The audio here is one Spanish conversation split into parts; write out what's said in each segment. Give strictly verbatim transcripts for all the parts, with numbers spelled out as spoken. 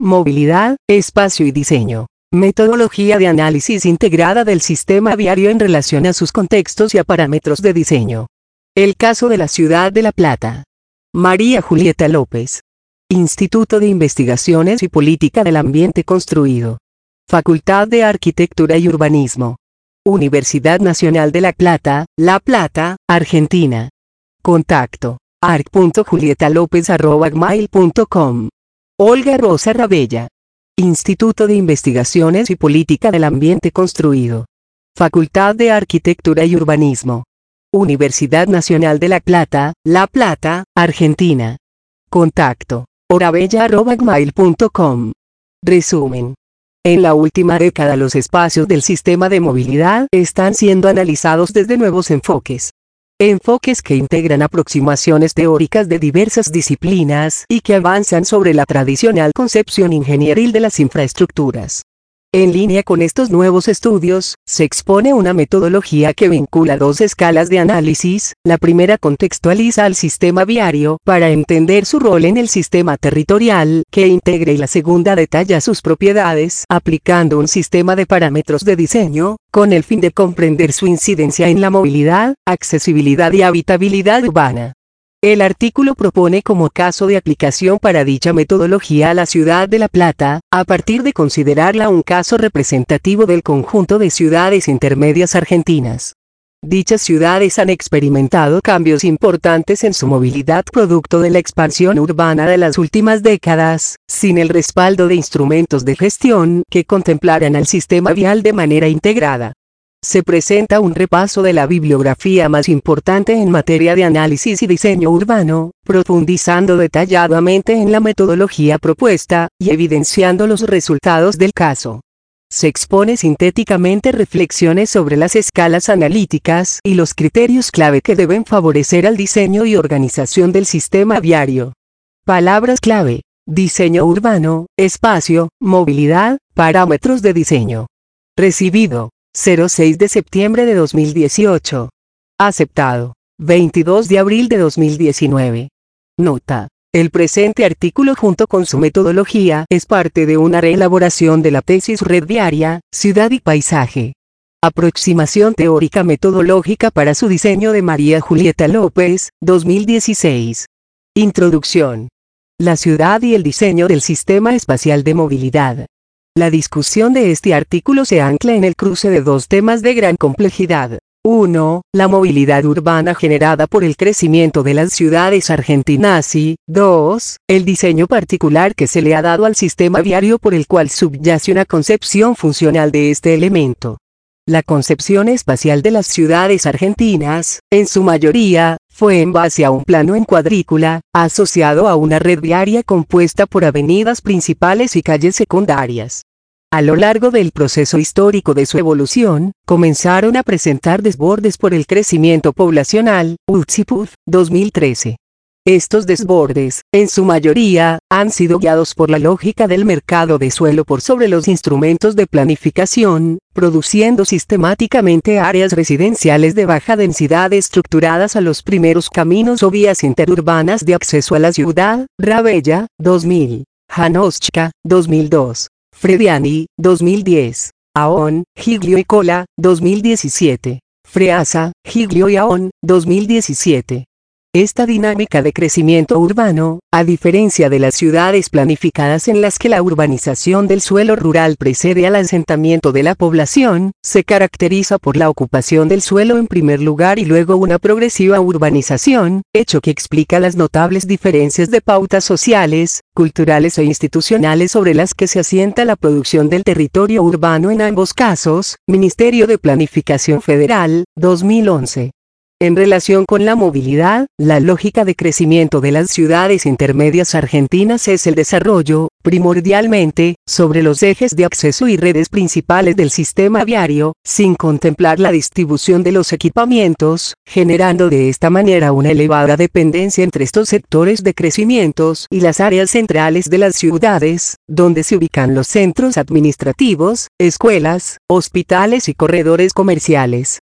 movilidad, espacio y diseño. Metodología de análisis integrada del sistema viario en relación a sus contextos y a parámetros de diseño. El caso de la ciudad de La Plata. María Julieta López. Instituto de Investigaciones y Política del Ambiente Construido. Facultad de Arquitectura y Urbanismo. Universidad Nacional de La Plata, La Plata, Argentina. Contacto: arc punto julieta lopez arroba gmail punto com. Olga Rosa Rabella. Instituto de Investigaciones y Política del Ambiente Construido. Facultad de Arquitectura y Urbanismo. Universidad Nacional de La Plata, La Plata, Argentina. Contacto: orabella arroba gmail punto com. Resumen. En la última década los espacios del sistema de movilidad están siendo analizados desde nuevos enfoques. Enfoques que integran aproximaciones teóricas de diversas disciplinas y que avanzan sobre la tradicional concepción ingenieril de las infraestructuras. En línea con estos nuevos estudios, se expone una metodología que vincula dos escalas de análisis. La primera contextualiza al sistema viario para entender su rol en el sistema territorial que integra, y la segunda detalla sus propiedades aplicando un sistema de parámetros de diseño, con el fin de comprender su incidencia en la movilidad, accesibilidad y habitabilidad urbana. El artículo propone como caso de aplicación para dicha metodología a la ciudad de La Plata, a partir de considerarla un caso representativo del conjunto de ciudades intermedias argentinas. Dichas ciudades han experimentado cambios importantes en su movilidad producto de la expansión urbana de las últimas décadas, sin el respaldo de instrumentos de gestión que contemplaran al sistema vial de manera integrada. Se presenta un repaso de la bibliografía más importante en materia de análisis y diseño urbano, profundizando detalladamente en la metodología propuesta, y evidenciando los resultados del caso. Se expone sintéticamente reflexiones sobre las escalas analíticas y los criterios clave que deben favorecer al diseño y organización del sistema viario. Palabras clave: diseño urbano, espacio, movilidad, parámetros de diseño. Recibido: cero seis de septiembre de dos mil dieciocho. Aceptado: veintidós de abril de dos mil diecinueve. Nota: el presente artículo junto con su metodología es parte de una reelaboración de la tesis Red Viaria, Ciudad y Paisaje. Aproximación teórica metodológica para su diseño de María Julieta López, dos mil dieciséis. Introducción. La ciudad y el diseño del sistema espacial de movilidad. La discusión de este artículo se ancla en el cruce de dos temas de gran complejidad. uno. La movilidad urbana generada por el crecimiento de las ciudades argentinas y, dos. El diseño particular que se le ha dado al sistema viario por el cual subyace una concepción funcional de este elemento. La concepción espacial de las ciudades argentinas, en su mayoría, fue en base a un plano en cuadrícula, asociado a una red viaria compuesta por avenidas principales y calles secundarias. A lo largo del proceso histórico de su evolución, comenzaron a presentar desbordes por el crecimiento poblacional, U T S I P U F, dos mil trece. Estos desbordes, en su mayoría, han sido guiados por la lógica del mercado de suelo por sobre los instrumentos de planificación, produciendo sistemáticamente áreas residenciales de baja densidad estructuradas a los primeros caminos o vías interurbanas de acceso a la ciudad. Rabella, dos mil. Janoschka, dos mil dos. Frediani, dos mil diez. Aon, Giglio y Cola, dos mil diecisiete. Freasa, Giglio y Aon, dos mil diecisiete. Esta dinámica de crecimiento urbano, a diferencia de las ciudades planificadas en las que la urbanización del suelo rural precede al asentamiento de la población, se caracteriza por la ocupación del suelo en primer lugar y luego una progresiva urbanización, hecho que explica las notables diferencias de pautas sociales, culturales e institucionales sobre las que se asienta la producción del territorio urbano en ambos casos. Ministerio de Planificación Federal, dos mil once. En relación con la movilidad, la lógica de crecimiento de las ciudades intermedias argentinas es el desarrollo, primordialmente, sobre los ejes de acceso y redes principales del sistema viario, sin contemplar la distribución de los equipamientos, generando de esta manera una elevada dependencia entre estos sectores de crecimientos y las áreas centrales de las ciudades, donde se ubican los centros administrativos, escuelas, hospitales y corredores comerciales.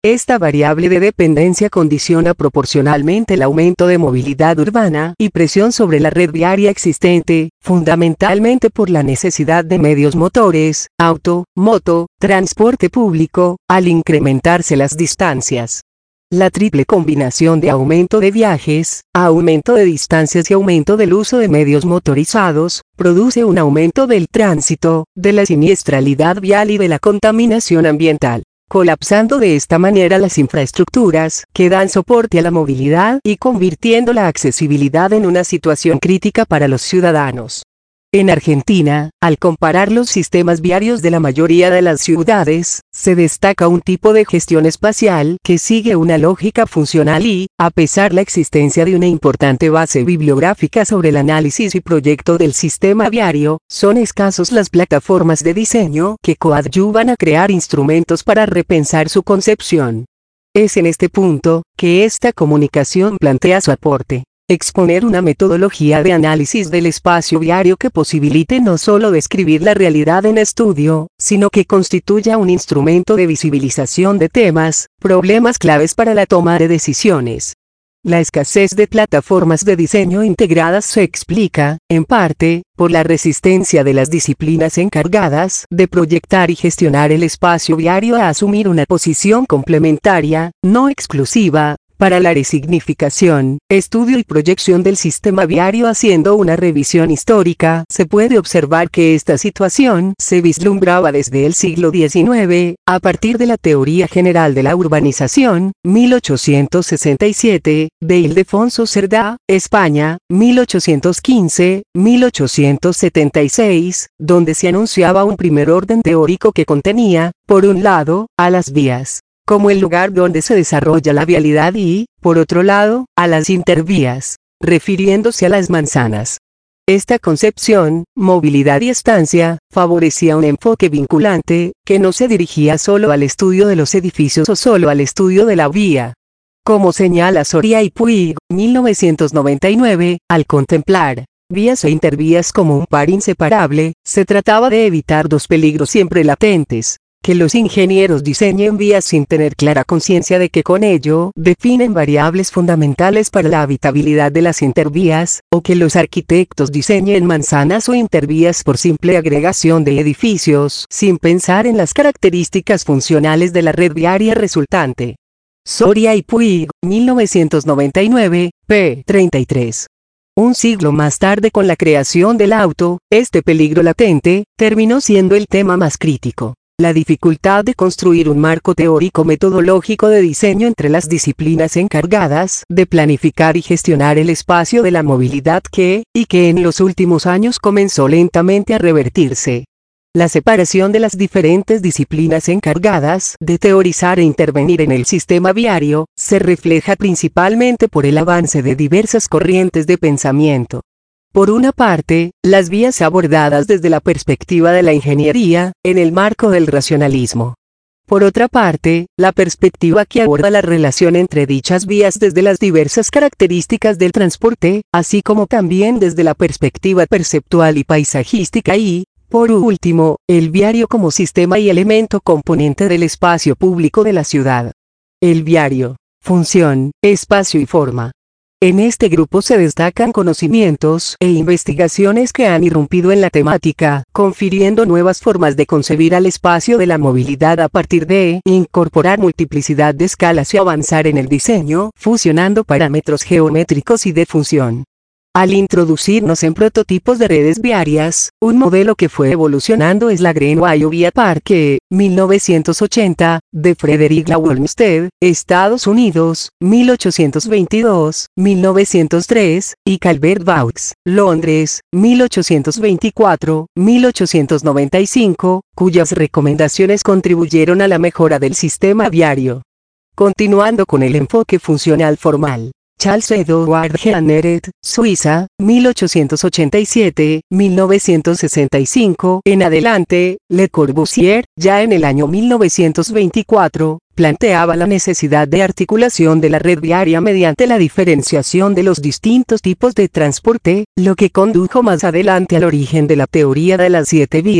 Esta variable de dependencia condiciona proporcionalmente el aumento de movilidad urbana y presión sobre la red viaria existente, fundamentalmente por la necesidad de medios motores, auto, moto, transporte público, al incrementarse las distancias. La triple combinación de aumento de viajes, aumento de distancias y aumento del uso de medios motorizados, produce un aumento del tránsito, de la siniestralidad vial y de la contaminación ambiental, colapsando de esta manera las infraestructuras que dan soporte a la movilidad y convirtiendo la accesibilidad en una situación crítica para los ciudadanos. En Argentina, al comparar los sistemas viarios de la mayoría de las ciudades, se destaca un tipo de gestión espacial que sigue una lógica funcional y, a pesar de la existencia de una importante base bibliográfica sobre el análisis y proyecto del sistema viario, son escasos las plataformas de diseño que coadyuvan a crear instrumentos para repensar su concepción. Es en este punto que esta comunicación plantea su aporte. Exponer una metodología de análisis del espacio viario que posibilite no solo describir la realidad en estudio, sino que constituya un instrumento de visibilización de temas, problemas claves para la toma de decisiones. La escasez de plataformas de diseño integradas se explica, en parte, por la resistencia de las disciplinas encargadas de proyectar y gestionar el espacio viario a asumir una posición complementaria, no exclusiva, para la resignificación, estudio y proyección del sistema viario. Haciendo una revisión histórica, se puede observar que esta situación se vislumbraba desde el siglo diecinueve, a partir de la Teoría General de la Urbanización, mil ochocientos sesenta y siete, de Ildefonso Cerdá, España, mil ochocientos quince a mil ochocientos setenta y seis, donde se anunciaba un primer orden teórico que contenía, por un lado, a las vías como el lugar donde se desarrolla la vialidad y, por otro lado, a las intervías, refiriéndose a las manzanas. Esta concepción, movilidad y estancia, favorecía un enfoque vinculante, que no se dirigía solo al estudio de los edificios o solo al estudio de la vía. Como señala Soria y Puig, mil novecientos noventa y nueve, al contemplar vías e intervías como un par inseparable, se trataba de evitar dos peligros siempre latentes: que los ingenieros diseñen vías sin tener clara conciencia de que con ello definen variables fundamentales para la habitabilidad de las intervías, o que los arquitectos diseñen manzanas o intervías por simple agregación de edificios, sin pensar en las características funcionales de la red viaria resultante. Soria y Puig, mil novecientos noventa y nueve, p. treinta y tres. Un siglo más tarde, con la creación del auto, este peligro latente terminó siendo el tema más crítico. La dificultad de construir un marco teórico-metodológico de diseño entre las disciplinas encargadas de planificar y gestionar el espacio de la movilidad que, y que en los últimos años comenzó lentamente a revertirse. La separación de las diferentes disciplinas encargadas de teorizar e intervenir en el sistema viario, se refleja principalmente por el avance de diversas corrientes de pensamiento. Por una parte, las vías abordadas desde la perspectiva de la ingeniería, en el marco del racionalismo. Por otra parte, la perspectiva que aborda la relación entre dichas vías desde las diversas características del transporte, así como también desde la perspectiva perceptual y paisajística y, por último, el viario como sistema y elemento componente del espacio público de la ciudad. El viario, función, espacio y forma. En este grupo se destacan conocimientos e investigaciones que han irrumpido en la temática, confiriendo nuevas formas de concebir al espacio de la movilidad a partir de incorporar multiplicidad de escalas y avanzar en el diseño, fusionando parámetros geométricos y de función. Al introducirnos en prototipos de redes viarias, un modelo que fue evolucionando es la Greenway Via Parque, mil novecientos ochenta, de Frederick Law Olmsted, Estados Unidos, mil ochocientos veintidós, mil novecientos tres, y Calvert Vaux, Londres, mil ochocientos veinticuatro, mil ochocientos noventa y cinco, cuyas recomendaciones contribuyeron a la mejora del sistema viario. Continuando con el enfoque funcional formal. Charles Edward Jeanneret, Suiza, mil ochocientos ochenta y siete a mil novecientos sesenta y cinco, en adelante, Le Corbusier, ya en el año mil novecientos veinticuatro, planteaba la necesidad de articulación de la red viaria mediante la diferenciación de los distintos tipos de transporte, lo que condujo más adelante al origen de la teoría de las siete vías,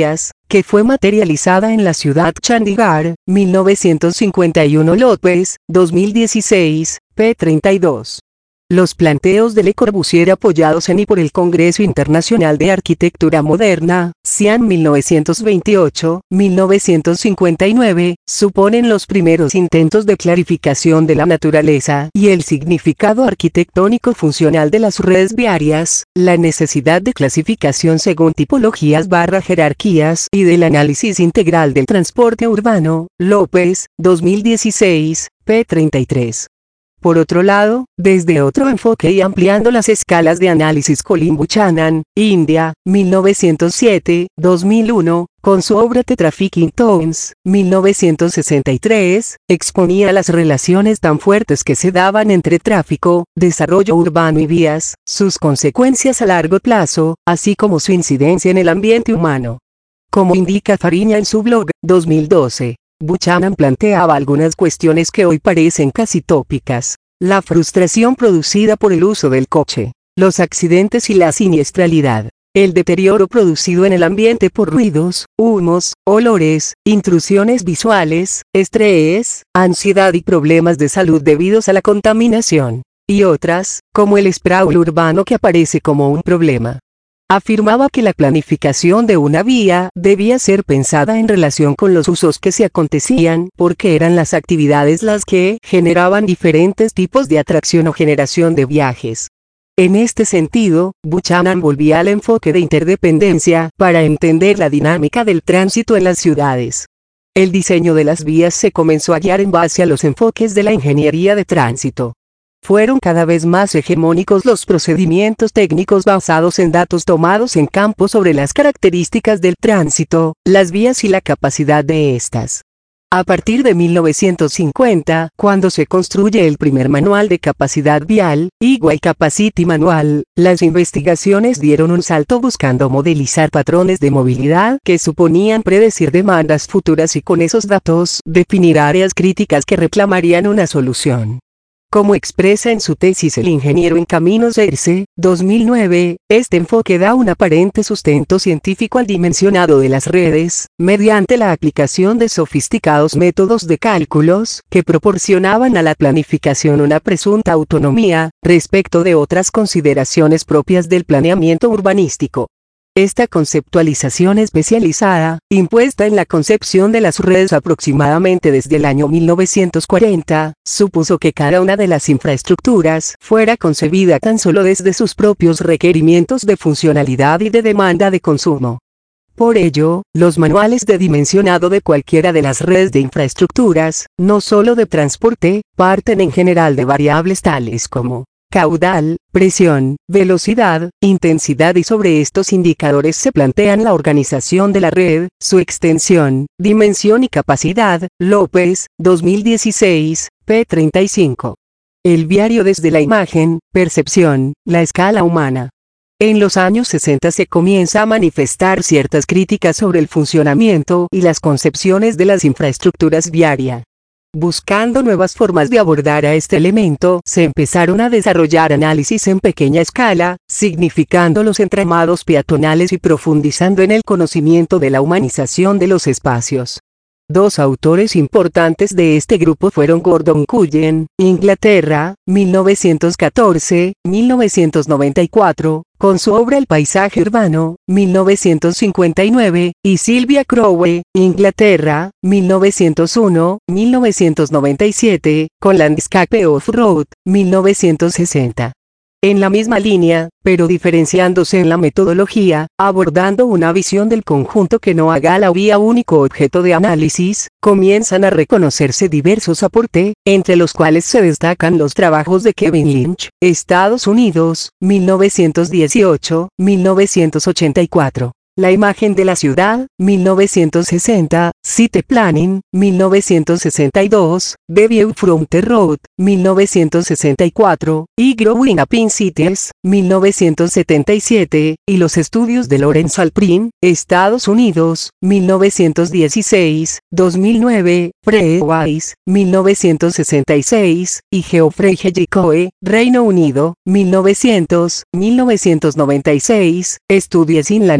que fue materializada en la ciudad Chandigarh, mil novecientos cincuenta y uno. López, dos mil dieciséis, p treinta y dos. Los planteos de Le Corbusier apoyados en y por el Congreso Internacional de Arquitectura Moderna, CIAM mil novecientos veintiocho, mil novecientos cincuenta y nueve, suponen los primeros intentos de clarificación de la naturaleza y el significado arquitectónico funcional de las redes viarias, la necesidad de clasificación según tipologías barra jerarquías y del análisis integral del transporte urbano. López, dos mil dieciséis, p treinta y tres. Por otro lado, desde otro enfoque y ampliando las escalas de análisis, Colin Buchanan, India, mil novecientos siete, dos mil uno, con su obra The Trafficking Tones, mil novecientos sesenta y tres, exponía las relaciones tan fuertes que se daban entre tráfico, desarrollo urbano y vías, sus consecuencias a largo plazo, así como su incidencia en el ambiente humano. Como indica Fariña en su blog, dos mil doce. Buchanan planteaba algunas cuestiones que hoy parecen casi tópicas: la frustración producida por el uso del coche, los accidentes y la siniestralidad, el deterioro producido en el ambiente por ruidos, humos, olores, intrusiones visuales, estrés, ansiedad y problemas de salud debidos a la contaminación, y otras, como el sprawl urbano, que aparece como un problema. Afirmaba que la planificación de una vía debía ser pensada en relación con los usos que se acontecían, porque eran las actividades las que generaban diferentes tipos de atracción o generación de viajes. En este sentido, Buchanan volvía al enfoque de interdependencia para entender la dinámica del tránsito en las ciudades. El diseño de las vías se comenzó a guiar en base a los enfoques de la ingeniería de tránsito. Fueron cada vez más hegemónicos los procedimientos técnicos basados en datos tomados en campo sobre las características del tránsito, las vías y la capacidad de estas. A partir de mil novecientos cincuenta, cuando se construye el primer manual de capacidad vial, Highway Capacity Manual, las investigaciones dieron un salto buscando modelizar patrones de movilidad que suponían predecir demandas futuras y con esos datos definir áreas críticas que reclamarían una solución. Como expresa en su tesis el ingeniero en caminos Erce, dos mil nueve, este enfoque da un aparente sustento científico al dimensionado de las redes, mediante la aplicación de sofisticados métodos de cálculos, que proporcionaban a la planificación una presunta autonomía, respecto de otras consideraciones propias del planeamiento urbanístico. Esta conceptualización especializada, impuesta en la concepción de las redes aproximadamente desde el año mil novecientos cuarenta, supuso que cada una de las infraestructuras fuera concebida tan solo desde sus propios requerimientos de funcionalidad y de demanda de consumo. Por ello, los manuales de dimensionado de cualquiera de las redes de infraestructuras, no solo de transporte, parten en general de variables tales como caudal, presión, velocidad, intensidad, y sobre estos indicadores se plantean la organización de la red, su extensión, dimensión y capacidad. López, dos mil dieciséis, p treinta y cinco. El viario desde la imagen, percepción, la escala humana. En los años sesenta se comienza a manifestar ciertas críticas sobre el funcionamiento y las concepciones de las infraestructuras viarias. Buscando nuevas formas de abordar a este elemento, se empezaron a desarrollar análisis en pequeña escala, significando los entramados peatonales y profundizando en el conocimiento de la humanización de los espacios. Dos autores importantes de este grupo fueron Gordon Cullen, Inglaterra, mil novecientos catorce a mil novecientos noventa y cuatro, con su obra El paisaje urbano, mil novecientos cincuenta y nueve, y Sylvia Crowe, Inglaterra, mil novecientos uno a mil novecientos noventa y siete, con Landscape Off-Road, mil novecientos sesenta. En la misma línea, pero diferenciándose en la metodología, abordando una visión del conjunto que no haga a la vía único objeto de análisis, comienzan a reconocerse diversos aportes, entre los cuales se destacan los trabajos de Kevin Lynch, Estados Unidos, mil novecientos dieciocho a mil novecientos ochenta y cuatro. La imagen de la ciudad, mil novecientos sesenta, Site Planning, mil novecientos sesenta y dos, The View from the Road, mil novecientos sesenta y cuatro, y Growing Up in Cities, mil novecientos setenta y siete, y los estudios de Lawrence Alprin, Estados Unidos, mil novecientos dieciséis, dos mil nueve, Prewise, mil novecientos sesenta y seis, y Geoffrey Jellicoe, Reino Unido, mil novecientos, mil novecientos noventa y seis, Studies in Landscape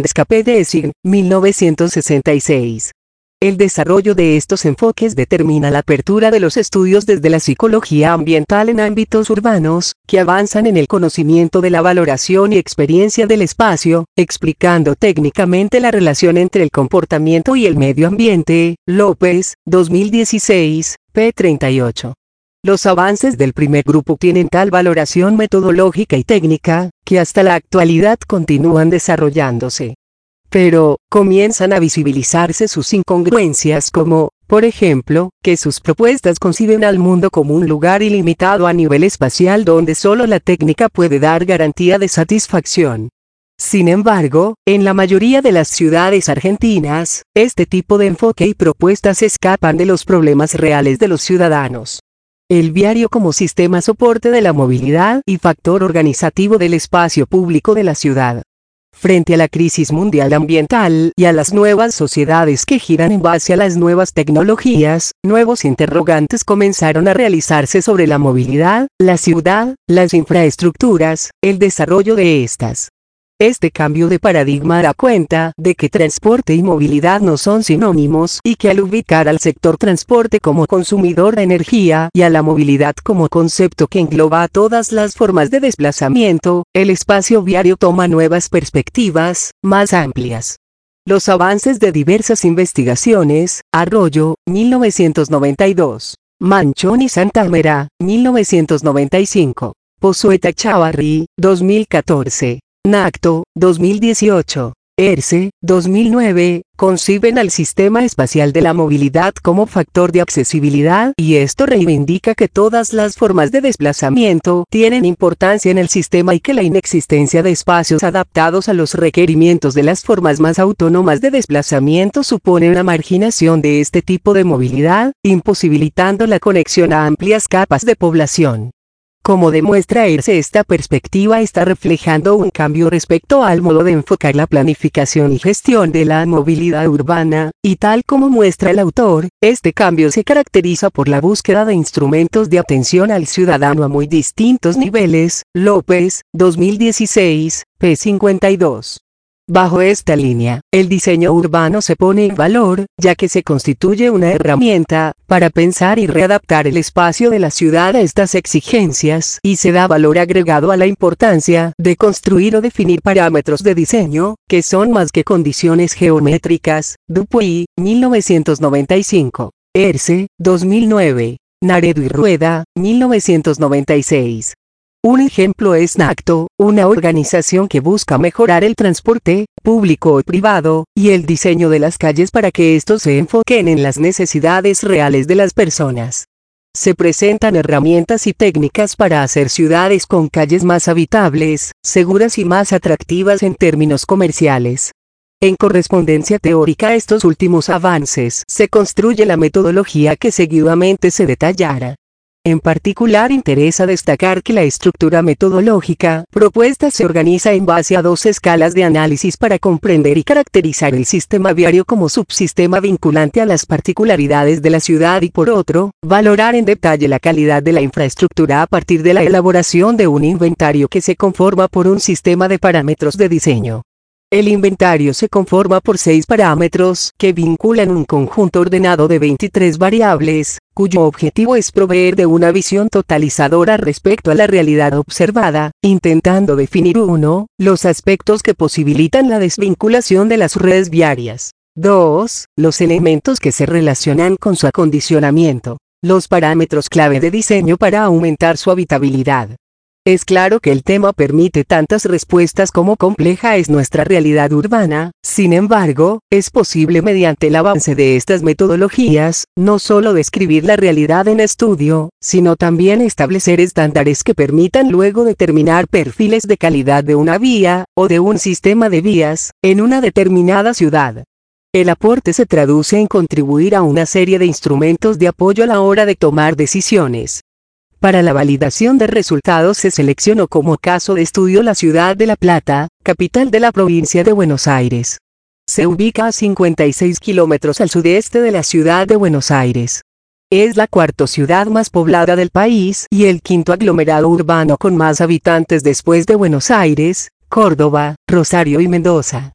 Dessing, mil novecientos sesenta y seis. El desarrollo de estos enfoques determina la apertura de los estudios desde la psicología ambiental en ámbitos urbanos, que avanzan en el conocimiento de la valoración y experiencia del espacio, explicando técnicamente la relación entre el comportamiento y el medio ambiente. López, dos mil dieciséis, p treinta y ocho. Los avances del primer grupo tienen tal valoración metodológica y técnica, que hasta la actualidad continúan desarrollándose. Pero, comienzan a visibilizarse sus incongruencias como, por ejemplo, que sus propuestas conciben al mundo como un lugar ilimitado a nivel espacial donde solo la técnica puede dar garantía de satisfacción. Sin embargo, en la mayoría de las ciudades argentinas, este tipo de enfoque y propuestas escapan de los problemas reales de los ciudadanos. El viario como sistema soporte de la movilidad y factor organizativo del espacio público de la ciudad. Frente a la crisis mundial ambiental y a las nuevas sociedades que giran en base a las nuevas tecnologías, nuevos interrogantes comenzaron a realizarse sobre la movilidad, la ciudad, las infraestructuras, el desarrollo de estas. Este cambio de paradigma da cuenta de que transporte y movilidad no son sinónimos y que al ubicar al sector transporte como consumidor de energía y a la movilidad como concepto que engloba a todas las formas de desplazamiento, el espacio viario toma nuevas perspectivas, más amplias. Los avances de diversas investigaciones, Arroyo, mil novecientos noventa y dos, Manchón y Santamera, mil novecientos noventa y cinco, Pozueta Chavarri, dos mil catorce. Nacto, dos mil dieciocho, ERCE, dos mil nueve, conciben al sistema espacial de la movilidad como factor de accesibilidad y esto reivindica que todas las formas de desplazamiento tienen importancia en el sistema y que la inexistencia de espacios adaptados a los requerimientos de las formas más autónomas de desplazamiento supone una marginación de este tipo de movilidad, imposibilitando la conexión a amplias capas de población. Como demuestra ERCE, esta perspectiva está reflejando un cambio respecto al modo de enfocar la planificación y gestión de la movilidad urbana, y tal como muestra el autor, este cambio se caracteriza por la búsqueda de instrumentos de atención al ciudadano a muy distintos niveles. López, dos mil dieciséis, p cincuenta y dos. Bajo esta línea, el diseño urbano se pone en valor, ya que se constituye una herramienta para pensar y readaptar el espacio de la ciudad a estas exigencias, y se da valor agregado a la importancia de construir o definir parámetros de diseño, que son más que condiciones geométricas. Dupuy, mil novecientos noventa y cinco. ERCE, dos mil nueve. Naredo y Rueda, mil novecientos noventa y seis. Un ejemplo es Nacto, una organización que busca mejorar el transporte, público o privado, y el diseño de las calles para que estos se enfoquen en las necesidades reales de las personas. Se presentan herramientas y técnicas para hacer ciudades con calles más habitables, seguras y más atractivas en términos comerciales. En correspondencia teórica a estos últimos avances se construye la metodología que seguidamente se detallará. En particular interesa destacar que la estructura metodológica propuesta se organiza en base a dos escalas de análisis para comprender y caracterizar el sistema viario como subsistema vinculante a las particularidades de la ciudad y por otro, valorar en detalle la calidad de la infraestructura a partir de la elaboración de un inventario que se conforma por un sistema de parámetros de diseño. El inventario se conforma por seis parámetros que vinculan un conjunto ordenado de veintitrés variables, cuyo objetivo es proveer de una visión totalizadora respecto a la realidad observada, intentando definir uno, los aspectos que posibilitan la desvinculación de las redes viarias. dos. Los elementos que se relacionan con su acondicionamiento. Los parámetros clave de diseño para aumentar su habitabilidad. Es claro que el tema permite tantas respuestas como compleja es nuestra realidad urbana, sin embargo, es posible mediante el avance de estas metodologías, no solo describir la realidad en estudio, sino también establecer estándares que permitan luego determinar perfiles de calidad de una vía, o de un sistema de vías, en una determinada ciudad. El aporte se traduce en contribuir a una serie de instrumentos de apoyo a la hora de tomar decisiones. Para la validación de resultados se seleccionó como caso de estudio la ciudad de La Plata, capital de la provincia de Buenos Aires. Se ubica a cincuenta y seis kilómetros al sudeste de la ciudad de Buenos Aires. Es la cuarta ciudad más poblada del país y el quinto aglomerado urbano con más habitantes después de Buenos Aires, Córdoba, Rosario y Mendoza.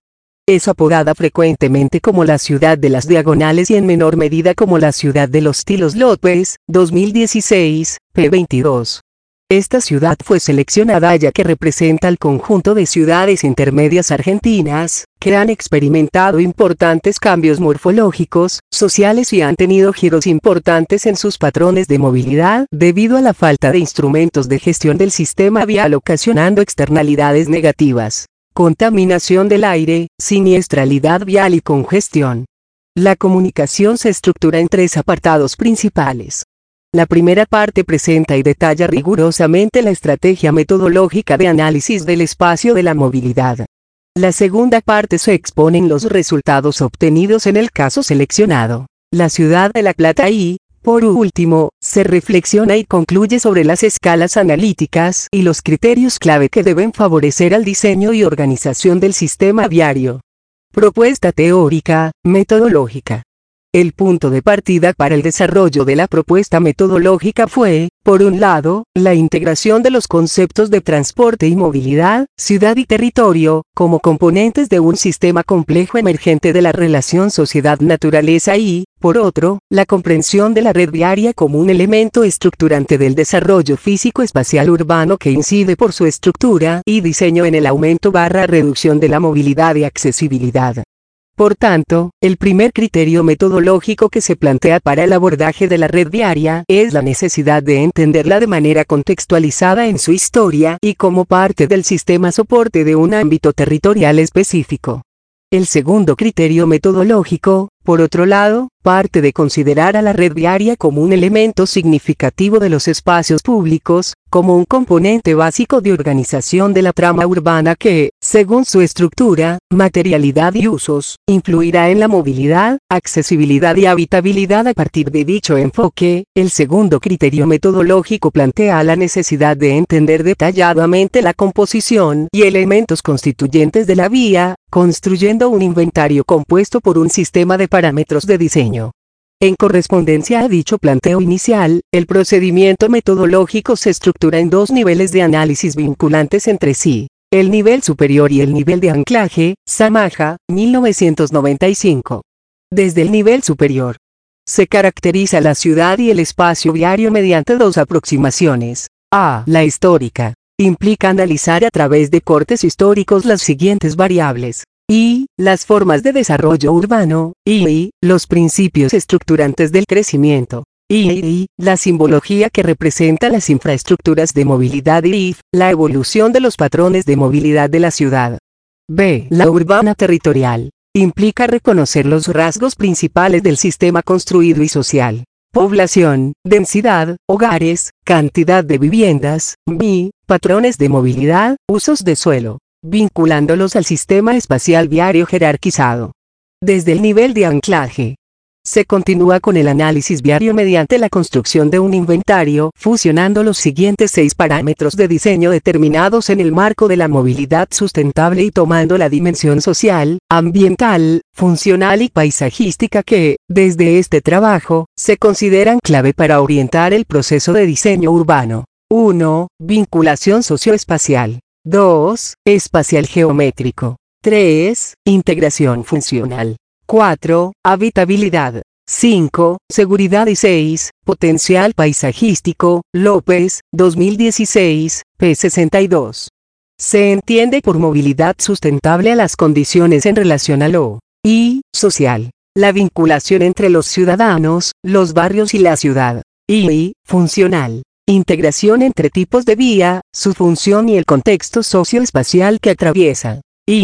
Es apodada frecuentemente como la ciudad de las diagonales y en menor medida como la ciudad de los tilos López, dos mil dieciséis, p veintidós. Esta ciudad fue seleccionada ya que representa el conjunto de ciudades intermedias argentinas, que han experimentado importantes cambios morfológicos, sociales y han tenido giros importantes en sus patrones de movilidad debido a la falta de instrumentos de gestión del sistema vial ocasionando externalidades negativas, contaminación del aire, siniestralidad vial y congestión. La comunicación se estructura en tres apartados principales. La primera parte presenta y detalla rigurosamente la estrategia metodológica de análisis del espacio de la movilidad. La segunda parte se exponen los resultados obtenidos en el caso seleccionado, la ciudad de La Plata y, por último, se reflexiona y concluye sobre las escalas analíticas y los criterios clave que deben favorecer al diseño y organización del sistema viario. Propuesta teórica, metodológica. El punto de partida para el desarrollo de la propuesta metodológica fue, por un lado, la integración de los conceptos de transporte y movilidad, ciudad y territorio, como componentes de un sistema complejo emergente de la relación sociedad-naturaleza y, por otro, la comprensión de la red viaria como un elemento estructurante del desarrollo físico-espacial urbano que incide por su estructura y diseño en el aumento barra reducción de la movilidad y accesibilidad. Por tanto, el primer criterio metodológico que se plantea para el abordaje de la red viaria es la necesidad de entenderla de manera contextualizada en su historia y como parte del sistema soporte de un ámbito territorial específico. El segundo criterio metodológico, por otro lado, parte de considerar a la red viaria como un elemento significativo de los espacios públicos, como un componente básico de organización de la trama urbana que, según su estructura, materialidad y usos, influirá en la movilidad, accesibilidad y habitabilidad. A partir de dicho enfoque, el segundo criterio metodológico plantea la necesidad de entender detalladamente la composición y elementos constituyentes de la vía, construyendo un inventario compuesto por un sistema de parámetros de diseño. En correspondencia a dicho planteo inicial, el procedimiento metodológico se estructura en dos niveles de análisis vinculantes entre sí. El nivel superior y el nivel de anclaje, Samaja, mil novecientos noventa y cinco. Desde el nivel superior, se caracteriza la ciudad y el espacio viario mediante dos aproximaciones. A. La histórica. Implica analizar a través de cortes históricos las siguientes variables. Y, las formas de desarrollo urbano, y, los principios estructurantes del crecimiento, y, la simbología que representa las infraestructuras de movilidad y, la evolución de los patrones de movilidad de la ciudad. B. La urbana territorial. Implica reconocer los rasgos principales del sistema construido y social. Población, densidad, hogares, cantidad de viviendas, y, patrones de movilidad, usos de suelo, vinculándolos al sistema espacial viario jerarquizado. Desde el nivel de anclaje, se continúa con el análisis viario mediante la construcción de un inventario, fusionando los siguientes seis parámetros de diseño determinados en el marco de la movilidad sustentable y tomando la dimensión social, ambiental, funcional y paisajística que, desde este trabajo, se consideran clave para orientar el proceso de diseño urbano. uno. Vinculación socioespacial. dos. Espacial geométrico. tres. Integración funcional. cuatro. Habitabilidad. cinco. Seguridad y seis. Potencial paisajístico. López, dos mil dieciséis, p sesenta y dos. Se entiende por movilidad sustentable a las condiciones en relación a lo y social, la vinculación entre los ciudadanos, los barrios y la ciudad, y funcional. Integración entre tipos de vía, su función y el contexto socioespacial que atraviesa.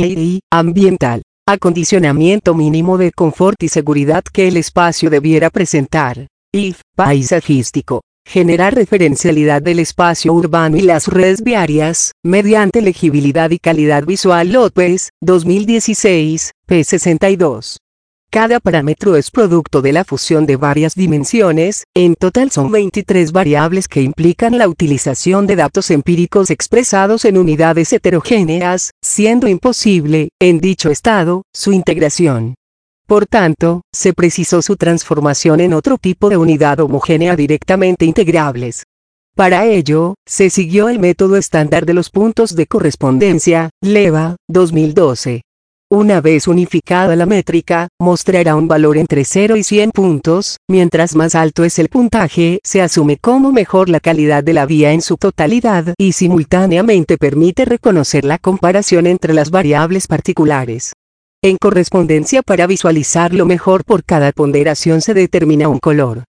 Y ambiental. Acondicionamiento mínimo de confort y seguridad que el espacio debiera presentar. Y paisajístico. Generar referencialidad del espacio urbano y las redes viarias, mediante legibilidad y calidad visual. López, dos mil dieciséis, p sesenta y dos. Cada parámetro es producto de la fusión de varias dimensiones, en total son veintitrés variables que implican la utilización de datos empíricos expresados en unidades heterogéneas, siendo imposible, en dicho estado, su integración. Por tanto, se precisó su transformación en otro tipo de unidad homogénea directamente integrables. Para ello, se siguió el método estándar de los puntos de correspondencia, LEVA, dos mil doce. Una vez unificada la métrica, mostrará un valor entre cero y cien puntos. Mientras más alto es el puntaje, se asume como mejor la calidad de la vía en su totalidad y simultáneamente permite reconocer la comparación entre las variables particulares. En correspondencia, para visualizarlo mejor, por cada ponderación se determina un color.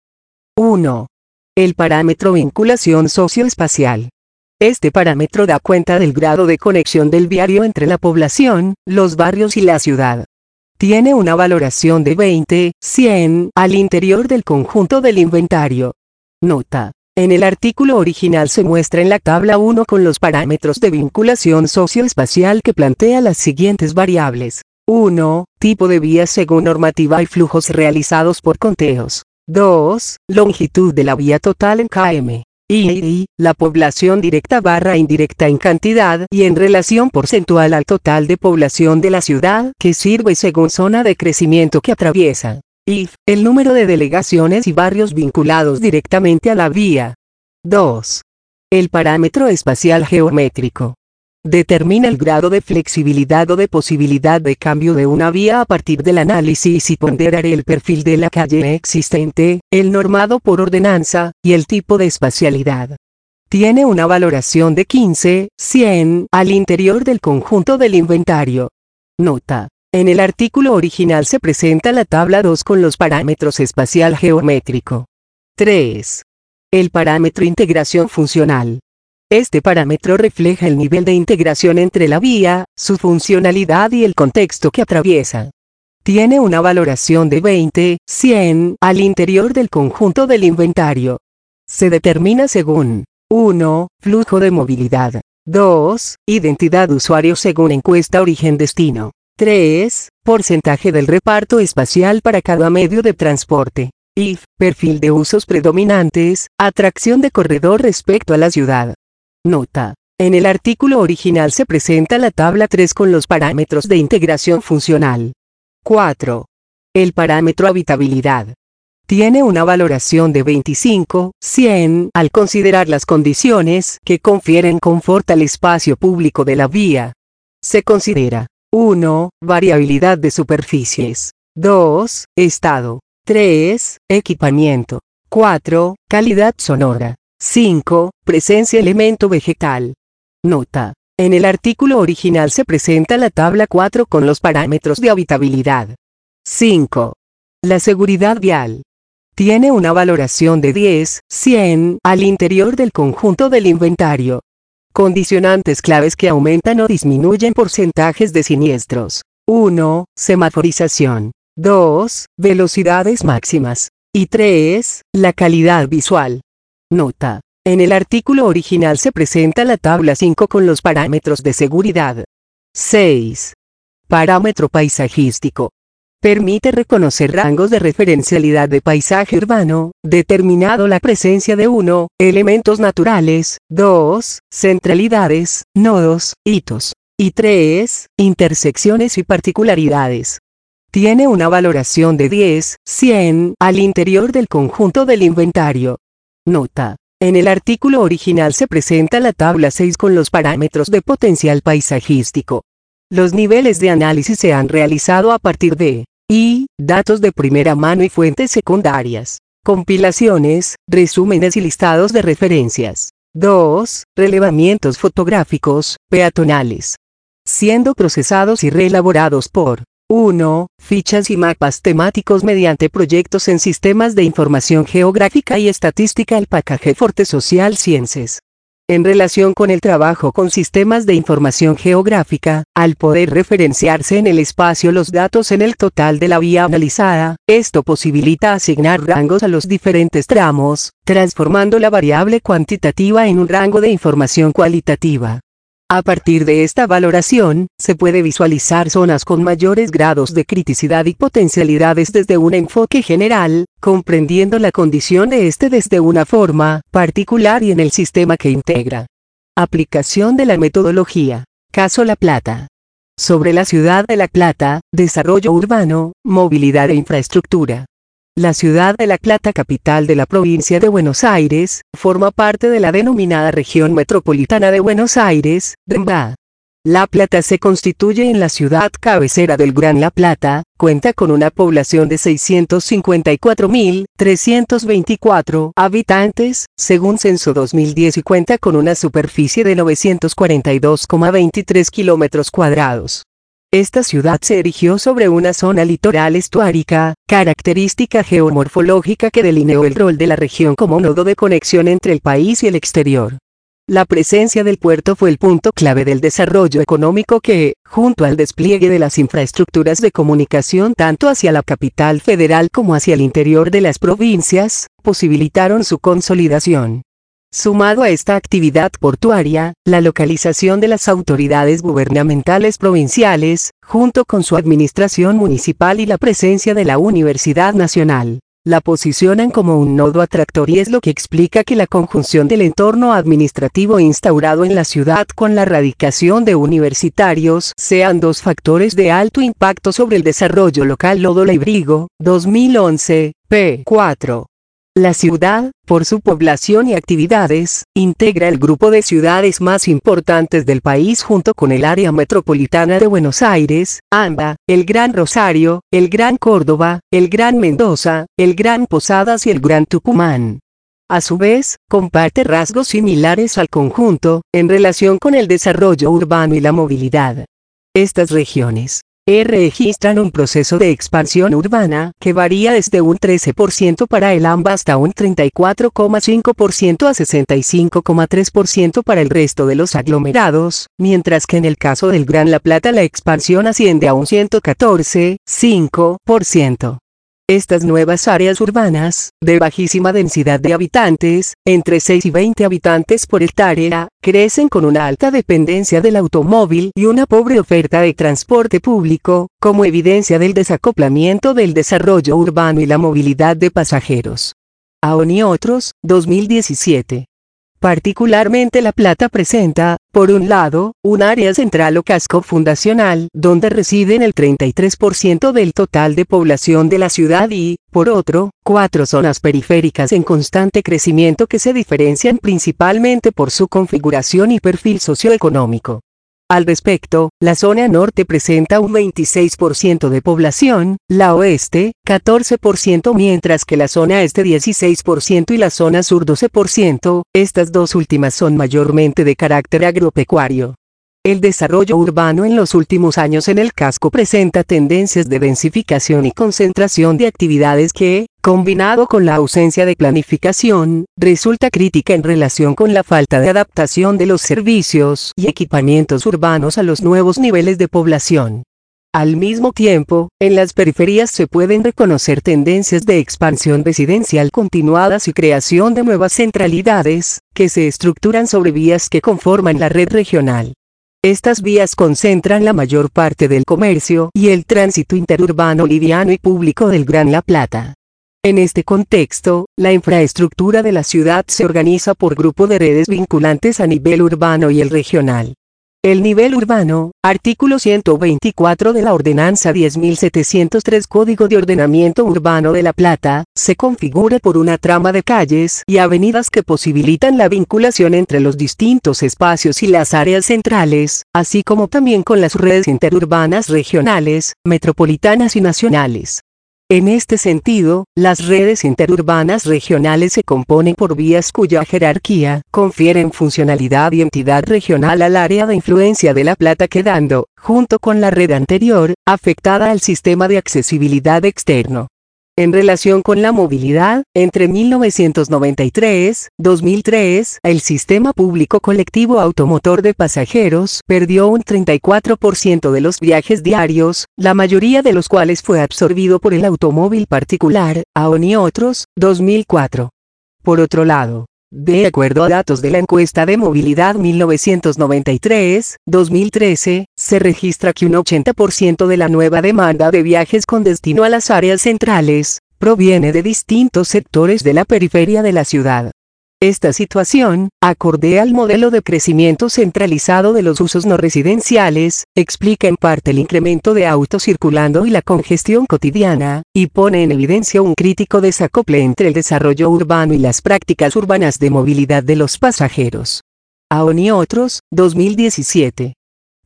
uno. El parámetro vinculación socioespacial. Este parámetro da cuenta del grado de conexión del viario entre la población, los barrios y la ciudad. Tiene una valoración de veinte, cien, al interior del conjunto del inventario. Nota: en el artículo original se muestra en la tabla uno con los parámetros de vinculación socioespacial que plantea las siguientes variables. uno. Tipo de vías según normativa y flujos realizados por conteos. dos. Longitud de la vía total en km. Y la población directa barra indirecta en cantidad y en relación porcentual al total de población de la ciudad que sirve según zona de crecimiento que atraviesa. Y el número de delegaciones y barrios vinculados directamente a la vía. dos. El parámetro espacial geométrico. Determina el grado de flexibilidad o de posibilidad de cambio de una vía a partir del análisis y ponderar el perfil de la calle existente, el normado por ordenanza, y el tipo de espacialidad. Tiene una valoración de quince, cien, al interior del conjunto del inventario. Nota: en el artículo original se presenta la tabla dos con los parámetros espacial geométrico. tres. El parámetro integración funcional. Este parámetro refleja el nivel de integración entre la vía, su funcionalidad y el contexto que atraviesa. Tiene una valoración de veinte, cien, al interior del conjunto del inventario. Se determina según: uno. Flujo de movilidad. dos. Identidad de usuario según encuesta origen-destino. tres. Porcentaje del reparto espacial para cada medio de transporte. Y perfil de usos predominantes, atracción de corredor respecto a la ciudad. Nota: en el artículo original se presenta la tabla tres con los parámetros de integración funcional. cuatro. El parámetro habitabilidad. Tiene una valoración de veinticinco, cien, al considerar las condiciones que confieren confort al espacio público de la vía. Se considera: uno. Variabilidad de superficies. dos. Estado. tres. Equipamiento. cuatro. Calidad sonora. cinco. Presencia elemento vegetal. Nota: en el artículo original se presenta la tabla cuatro con los parámetros de habitabilidad. cinco. La seguridad vial. Tiene una valoración de diez, cien, al interior del conjunto del inventario. Condicionantes claves que aumentan o disminuyen porcentajes de siniestros. uno. Semaforización. dos. Velocidades máximas. Y tres. La calidad visual. Nota: en el artículo original se presenta la tabla cinco con los parámetros de seguridad. seis. Parámetro paisajístico. Permite reconocer rangos de referencialidad de paisaje urbano, determinado la presencia de uno. Elementos naturales, dos. Centralidades, nodos, hitos. Y tres. Intersecciones y particularidades. Tiene una valoración de diez, cien, al interior del conjunto del inventario. Nota: en el artículo original se presenta la tabla seis con los parámetros de potencial paisajístico. Los niveles de análisis se han realizado a partir de I. Datos de primera mano y fuentes secundarias. Compilaciones, resúmenes y listados de referencias. dos. Relevamientos fotográficos, peatonales. Siendo procesados y reelaborados por uno. Fichas y mapas temáticos mediante proyectos en sistemas de información geográfica y estadística. El package Forte Social Sciences. En relación con el trabajo con sistemas de información geográfica, al poder referenciarse en el espacio los datos en el total de la vía analizada, esto posibilita asignar rangos a los diferentes tramos, transformando la variable cuantitativa en un rango de información cualitativa. A partir de esta valoración, se puede visualizar zonas con mayores grados de criticidad y potencialidades desde un enfoque general, comprendiendo la condición de este desde una forma particular y en el sistema que integra. Aplicación de la metodología. Caso La Plata. Sobre la ciudad de La Plata, desarrollo urbano, movilidad e infraestructura. La ciudad de La Plata, capital de la provincia de Buenos Aires, forma parte de la denominada Región Metropolitana de Buenos Aires, R E M B A. La Plata se constituye en la ciudad cabecera del Gran La Plata, cuenta con una población de seiscientos cincuenta y cuatro mil trescientos veinticuatro habitantes, según Censo dos mil diez, y cuenta con una superficie de novecientos cuarenta y dos coma veintitrés kilómetros cuadrados. Esta ciudad se erigió sobre una zona litoral estuárica, característica geomorfológica que delineó el rol de la región como nodo de conexión entre el país y el exterior. La presencia del puerto fue el punto clave del desarrollo económico que, junto al despliegue de las infraestructuras de comunicación tanto hacia la capital federal como hacia el interior de las provincias, posibilitaron su consolidación. Sumado a esta actividad portuaria, la localización de las autoridades gubernamentales provinciales, junto con su administración municipal y la presencia de la Universidad Nacional, la posicionan como un nodo atractor, y es lo que explica que la conjunción del entorno administrativo instaurado en la ciudad con la radicación de universitarios sean dos factores de alto impacto sobre el desarrollo local. Lódola y Brigo, dos mil once, p. cuatro. La ciudad, por su población y actividades, integra el grupo de ciudades más importantes del país junto con el área metropolitana de Buenos Aires, AMBA, el Gran Rosario, el Gran Córdoba, el Gran Mendoza, el Gran Posadas y el Gran Tucumán. A su vez, comparte rasgos similares al conjunto, en relación con el desarrollo urbano y la movilidad. Estas regiones E registran un proceso de expansión urbana que varía desde un trece por ciento para el AMBA hasta un treinta y cuatro coma cinco por ciento a sesenta y cinco coma tres por ciento para el resto de los aglomerados, mientras que en el caso del Gran La Plata la expansión asciende a un ciento catorce coma cinco por ciento. Estas nuevas áreas urbanas, de bajísima densidad de habitantes, entre seis y veinte habitantes por hectárea, crecen con una alta dependencia del automóvil y una pobre oferta de transporte público, como evidencia del desacoplamiento del desarrollo urbano y la movilidad de pasajeros. Aon y otros, dos mil diecisiete. Particularmente La Plata presenta, por un lado, un área central o casco fundacional, donde residen el treinta y tres por ciento del total de población de la ciudad y, por otro, cuatro zonas periféricas en constante crecimiento que se diferencian principalmente por su configuración y perfil socioeconómico. Al respecto, la zona norte presenta un veintiséis por ciento de población, la oeste, catorce por ciento, mientras que la zona este dieciséis por ciento y la zona sur doce por ciento, estas dos últimas son mayormente de carácter agropecuario. El desarrollo urbano en los últimos años en el casco presenta tendencias de densificación y concentración de actividades que, combinado con la ausencia de planificación, resulta crítica en relación con la falta de adaptación de los servicios y equipamientos urbanos a los nuevos niveles de población. Al mismo tiempo, en las periferias se pueden reconocer tendencias de expansión residencial continuadas y creación de nuevas centralidades, que se estructuran sobre vías que conforman la red regional. Estas vías concentran la mayor parte del comercio y el tránsito interurbano liviano y público del Gran La Plata. En este contexto, la infraestructura de la ciudad se organiza por grupo de redes vinculantes a nivel urbano y el regional. El nivel urbano, artículo ciento veinticuatro de la Ordenanza diez mil setecientos tres Código de Ordenamiento Urbano de La Plata, se configura por una trama de calles y avenidas que posibilitan la vinculación entre los distintos espacios y las áreas centrales, así como también con las redes interurbanas regionales, metropolitanas y nacionales. En este sentido, las redes interurbanas regionales se componen por vías cuya jerarquía confieren funcionalidad y entidad regional al área de influencia de La Plata, quedando, junto con la red anterior, afectada al sistema de accesibilidad externo. En relación con la movilidad, entre mil novecientos noventa y tres y dos mil tres, el sistema público colectivo automotor de pasajeros perdió un treinta y cuatro por ciento de los viajes diarios, la mayoría de los cuales fue absorbido por el automóvil particular, Aon y otros, dos mil cuatro. Por otro lado, de acuerdo a datos de la encuesta de movilidad mil novecientos noventa y tres a dos mil trece, se registra que un ochenta por ciento de la nueva demanda de viajes con destino a las áreas centrales, proviene de distintos sectores de la periferia de la ciudad. Esta situación, acorde al modelo de crecimiento centralizado de los usos no residenciales, explica en parte el incremento de autos circulando y la congestión cotidiana, y pone en evidencia un crítico desacople entre el desarrollo urbano y las prácticas urbanas de movilidad de los pasajeros. Aon y otros, dos mil diecisiete.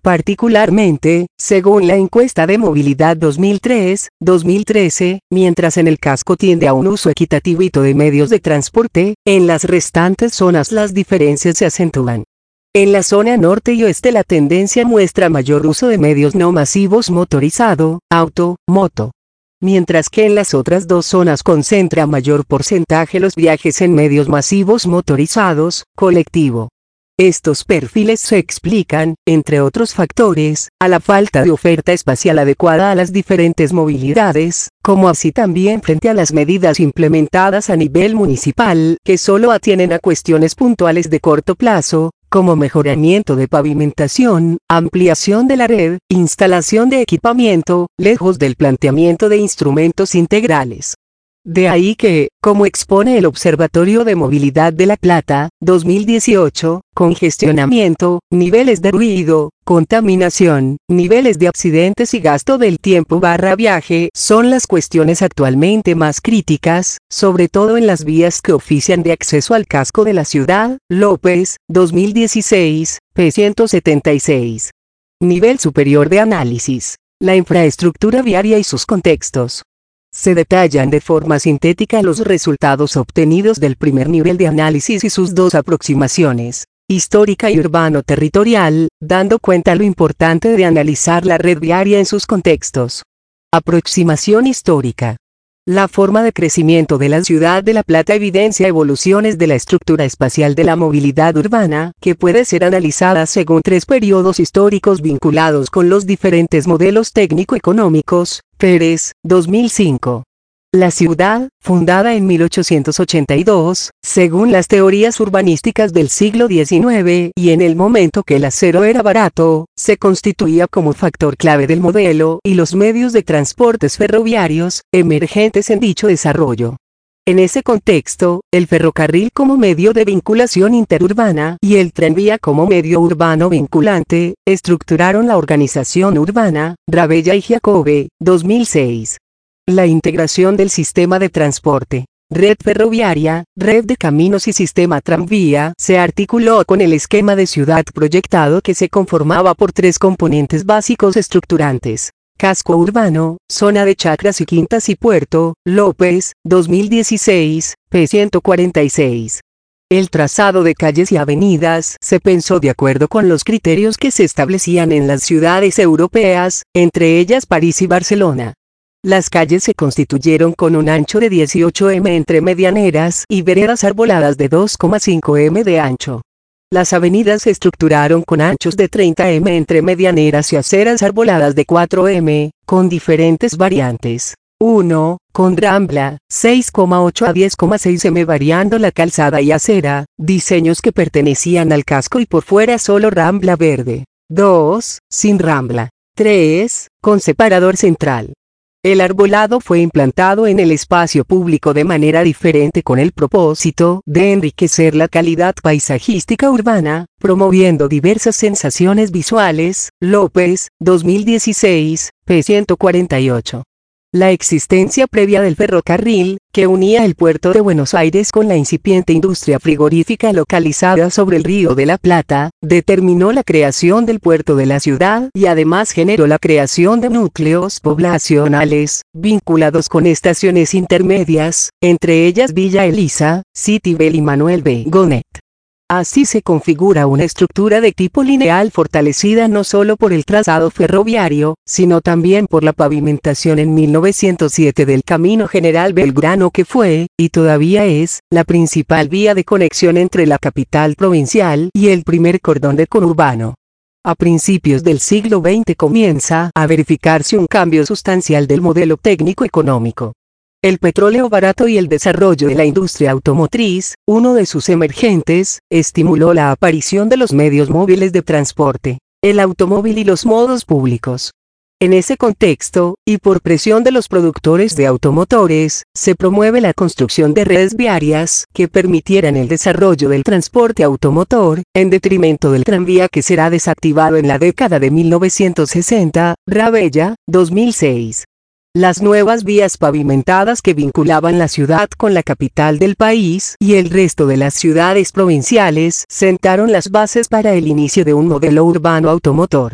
Particularmente, según la encuesta de movilidad dos mil tres dos mil trece, mientras en el casco tiende a un uso equitativo de medios de transporte, en las restantes zonas las diferencias se acentúan. En la zona norte y oeste la tendencia muestra mayor uso de medios no masivos motorizado, auto, moto. Mientras que en las otras dos zonas concentra mayor porcentaje los viajes en medios masivos motorizados, colectivo. Estos perfiles se explican, entre otros factores, a la falta de oferta espacial adecuada a las diferentes movilidades, como así también frente a las medidas implementadas a nivel municipal, que solo atienden a cuestiones puntuales de corto plazo, como mejoramiento de pavimentación, ampliación de la red, instalación de equipamiento, lejos del planteamiento de instrumentos integrales. De ahí que, como expone el Observatorio de Movilidad de La Plata, dos mil dieciocho, congestionamiento, niveles de ruido, contaminación, niveles de accidentes y gasto del tiempo barra viaje son las cuestiones actualmente más críticas, sobre todo en las vías que ofician de acceso al casco de la ciudad. López, dos mil dieciséis, p ciento setenta y seis. Nivel superior de análisis. La infraestructura viaria y sus contextos. Se detallan de forma sintética los resultados obtenidos del primer nivel de análisis y sus dos aproximaciones, histórica y urbano-territorial, dando cuenta lo importante de analizar la red viaria en sus contextos. Aproximación histórica. La forma de crecimiento de la ciudad de La Plata evidencia evoluciones de la estructura espacial de la movilidad urbana, que puede ser analizada según tres periodos históricos vinculados con los diferentes modelos técnico-económicos. Pérez, dos mil cinco. La ciudad, fundada en mil ochocientos ochenta y dos, según las teorías urbanísticas del siglo diecinueve, y en el momento que el acero era barato, se constituía como factor clave del modelo y los medios de transportes ferroviarios, emergentes en dicho desarrollo. En ese contexto, el ferrocarril como medio de vinculación interurbana y el tranvía como medio urbano vinculante, estructuraron la organización urbana. Rabella y Giacobbe, dos mil seis. La integración del sistema de transporte, red ferroviaria, red de caminos y sistema tranvía se articuló con el esquema de ciudad proyectado que se conformaba por tres componentes básicos estructurantes. Casco urbano, zona de chacras y quintas y puerto. López, dos mil dieciséis, p ciento cuarenta y seis. El trazado de calles y avenidas se pensó de acuerdo con los criterios que se establecían en las ciudades europeas, entre ellas París y Barcelona. Las calles se constituyeron con un ancho de dieciocho metros entre medianeras y veredas arboladas de dos coma cinco metros de ancho. Las avenidas se estructuraron con anchos de treinta metros entre medianeras y aceras arboladas de cuatro metros, con diferentes variantes. uno. Con rambla, seis coma ocho a diez coma seis metros variando la calzada y acera, diseños que pertenecían al casco y por fuera solo rambla verde. dos. Sin rambla. tres. Con separador central. El arbolado fue implantado en el espacio público de manera diferente con el propósito de enriquecer la calidad paisajística urbana, promoviendo diversas sensaciones visuales. López, dos mil dieciséis, p ciento cuarenta y ocho. La existencia previa del ferrocarril, que unía el puerto de Buenos Aires con la incipiente industria frigorífica localizada sobre el Río de la Plata, determinó la creación del puerto de la ciudad y además generó la creación de núcleos poblacionales, vinculados con estaciones intermedias, entre ellas Villa Elisa, Citibel y Manuel B. Gonet. Así se configura una estructura de tipo lineal fortalecida no solo por el trazado ferroviario, sino también por la pavimentación en mil novecientos siete del Camino General Belgrano que fue, y todavía es, la principal vía de conexión entre la capital provincial y el primer cordón de conurbano. A principios del siglo veinte comienza a verificarse un cambio sustancial del modelo técnico-económico. El petróleo barato y el desarrollo de la industria automotriz, uno de sus emergentes, estimuló la aparición de los medios móviles de transporte, el automóvil y los modos públicos. En ese contexto, y por presión de los productores de automotores, se promueve la construcción de redes viarias que permitieran el desarrollo del transporte automotor, en detrimento del tranvía que será desactivado en la década de mil novecientos sesenta. Rabella, dos mil seis. Las nuevas vías pavimentadas que vinculaban la ciudad con la capital del país y el resto de las ciudades provinciales sentaron las bases para el inicio de un modelo urbano automotor.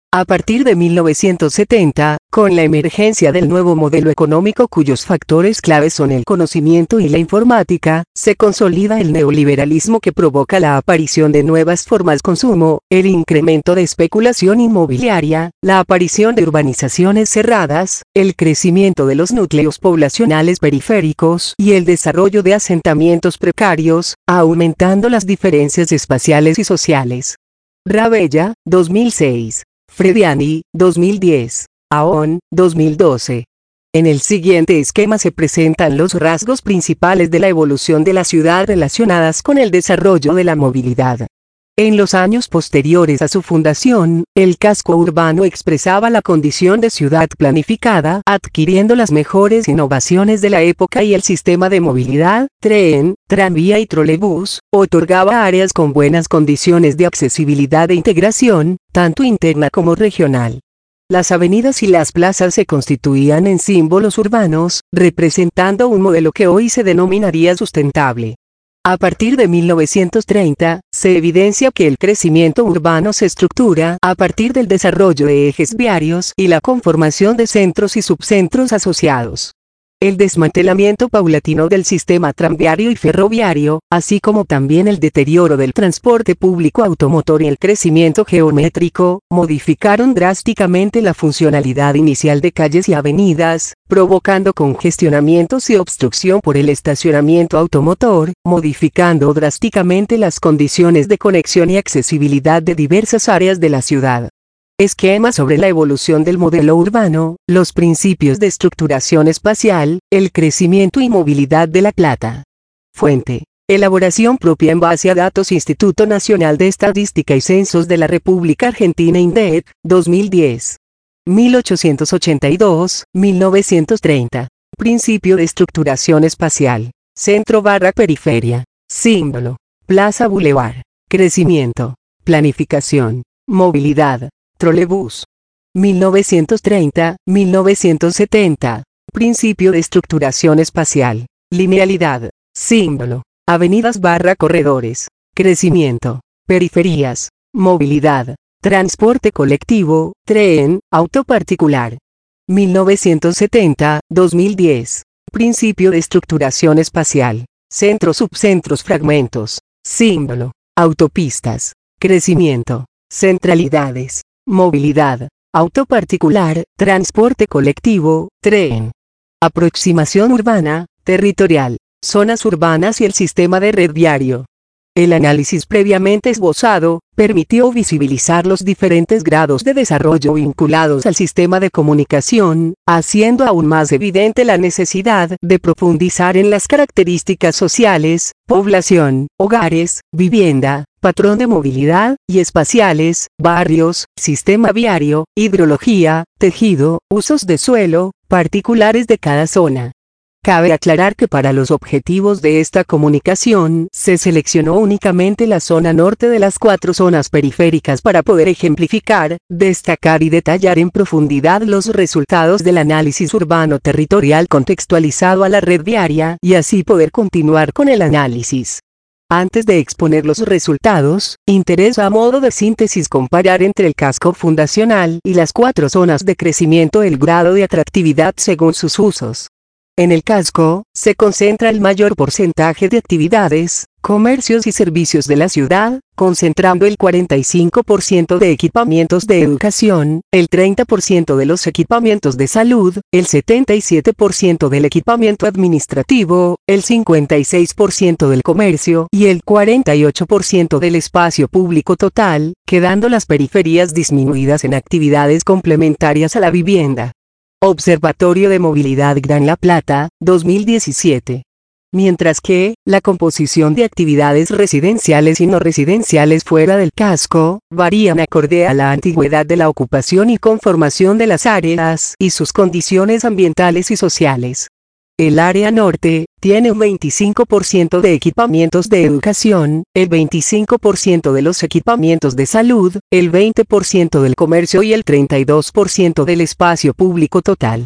A partir de mil novecientos setenta, con la emergencia del nuevo modelo económico cuyos factores claves son el conocimiento y la informática, se consolida el neoliberalismo que provoca la aparición de nuevas formas de consumo, el incremento de especulación inmobiliaria, la aparición de urbanizaciones cerradas, el crecimiento de los núcleos poblacionales periféricos y el desarrollo de asentamientos precarios, aumentando las diferencias espaciales y sociales. Rabella, dos mil seis. Frediani, dos mil diez. Aon, dos mil doce. En el siguiente esquema se presentan los rasgos principales de la evolución de la ciudad relacionadas con el desarrollo de la movilidad. En los años posteriores a su fundación, el casco urbano expresaba la condición de ciudad planificada, adquiriendo las mejores innovaciones de la época, y el sistema de movilidad, tren, tranvía y trolebús, otorgaba áreas con buenas condiciones de accesibilidad e integración, tanto interna como regional. Las avenidas y las plazas se constituían en símbolos urbanos, representando un modelo que hoy se denominaría sustentable. A partir de mil novecientos treinta, se evidencia que el crecimiento urbano se estructura a partir del desarrollo de ejes viarios y la conformación de centros y subcentros asociados. El desmantelamiento paulatino del sistema tranviario y ferroviario, así como también el deterioro del transporte público automotor y el crecimiento geométrico, modificaron drásticamente la funcionalidad inicial de calles y avenidas, provocando congestionamientos y obstrucción por el estacionamiento automotor, modificando drásticamente las condiciones de conexión y accesibilidad de diversas áreas de la ciudad. Esquema sobre la evolución del modelo urbano, los principios de estructuración espacial, el crecimiento y movilidad de La Plata. Fuente: elaboración propia en base a datos Instituto Nacional de Estadística y Censos de la República Argentina INDEC, dos mil diez. mil ochocientos ochenta y dos, mil novecientos treinta. Principio de estructuración espacial. Centro barra periferia. Símbolo: Plaza Boulevard. Crecimiento. Planificación. Movilidad. Trolebús. mil novecientos treinta, mil novecientos setenta. Principio de estructuración espacial. Linealidad. Símbolo: avenidas barra corredores. Crecimiento. Periferias. Movilidad. Transporte colectivo, tren, auto particular. mil novecientos setenta, dos mil diez. Principio de estructuración espacial. Centros, subcentros, fragmentos. Símbolo: autopistas. Crecimiento. Centralidades. Movilidad. Auto particular, transporte colectivo, tren. Aproximación urbana, territorial, zonas urbanas y el sistema de red viario. El análisis previamente esbozado permitió visibilizar los diferentes grados de desarrollo vinculados al sistema de comunicación, haciendo aún más evidente la necesidad de profundizar en las características sociales, población, hogares, vivienda, patrón de movilidad y espaciales, barrios, sistema viario, hidrología, tejido, usos de suelo, particulares de cada zona. Cabe aclarar que para los objetivos de esta comunicación se seleccionó únicamente la zona norte de las cuatro zonas periféricas para poder ejemplificar, destacar y detallar en profundidad los resultados del análisis urbano territorial contextualizado a la red viaria y así poder continuar con el análisis. Antes de exponer los resultados, interesa a modo de síntesis comparar entre el casco fundacional y las cuatro zonas de crecimiento el grado de atractividad según sus usos. En el casco, se concentra el mayor porcentaje de actividades, comercios y servicios de la ciudad, concentrando el cuarenta y cinco por ciento de equipamientos de educación, el treinta por ciento de los equipamientos de salud, el setenta y siete por ciento del equipamiento administrativo, el cincuenta y seis por ciento del comercio y el cuarenta y ocho por ciento del espacio público total, quedando las periferias disminuidas en actividades complementarias a la vivienda. Observatorio de Movilidad Gran La Plata, dos mil diecisiete. Mientras que, la composición de actividades residenciales y no residenciales fuera del casco, varían acorde a la antigüedad de la ocupación y conformación de las áreas y sus condiciones ambientales y sociales. El área norte tiene un veinticinco por ciento de equipamientos de educación, el veinticinco por ciento de los equipamientos de salud, el veinte por ciento del comercio y el treinta y dos por ciento del espacio público total.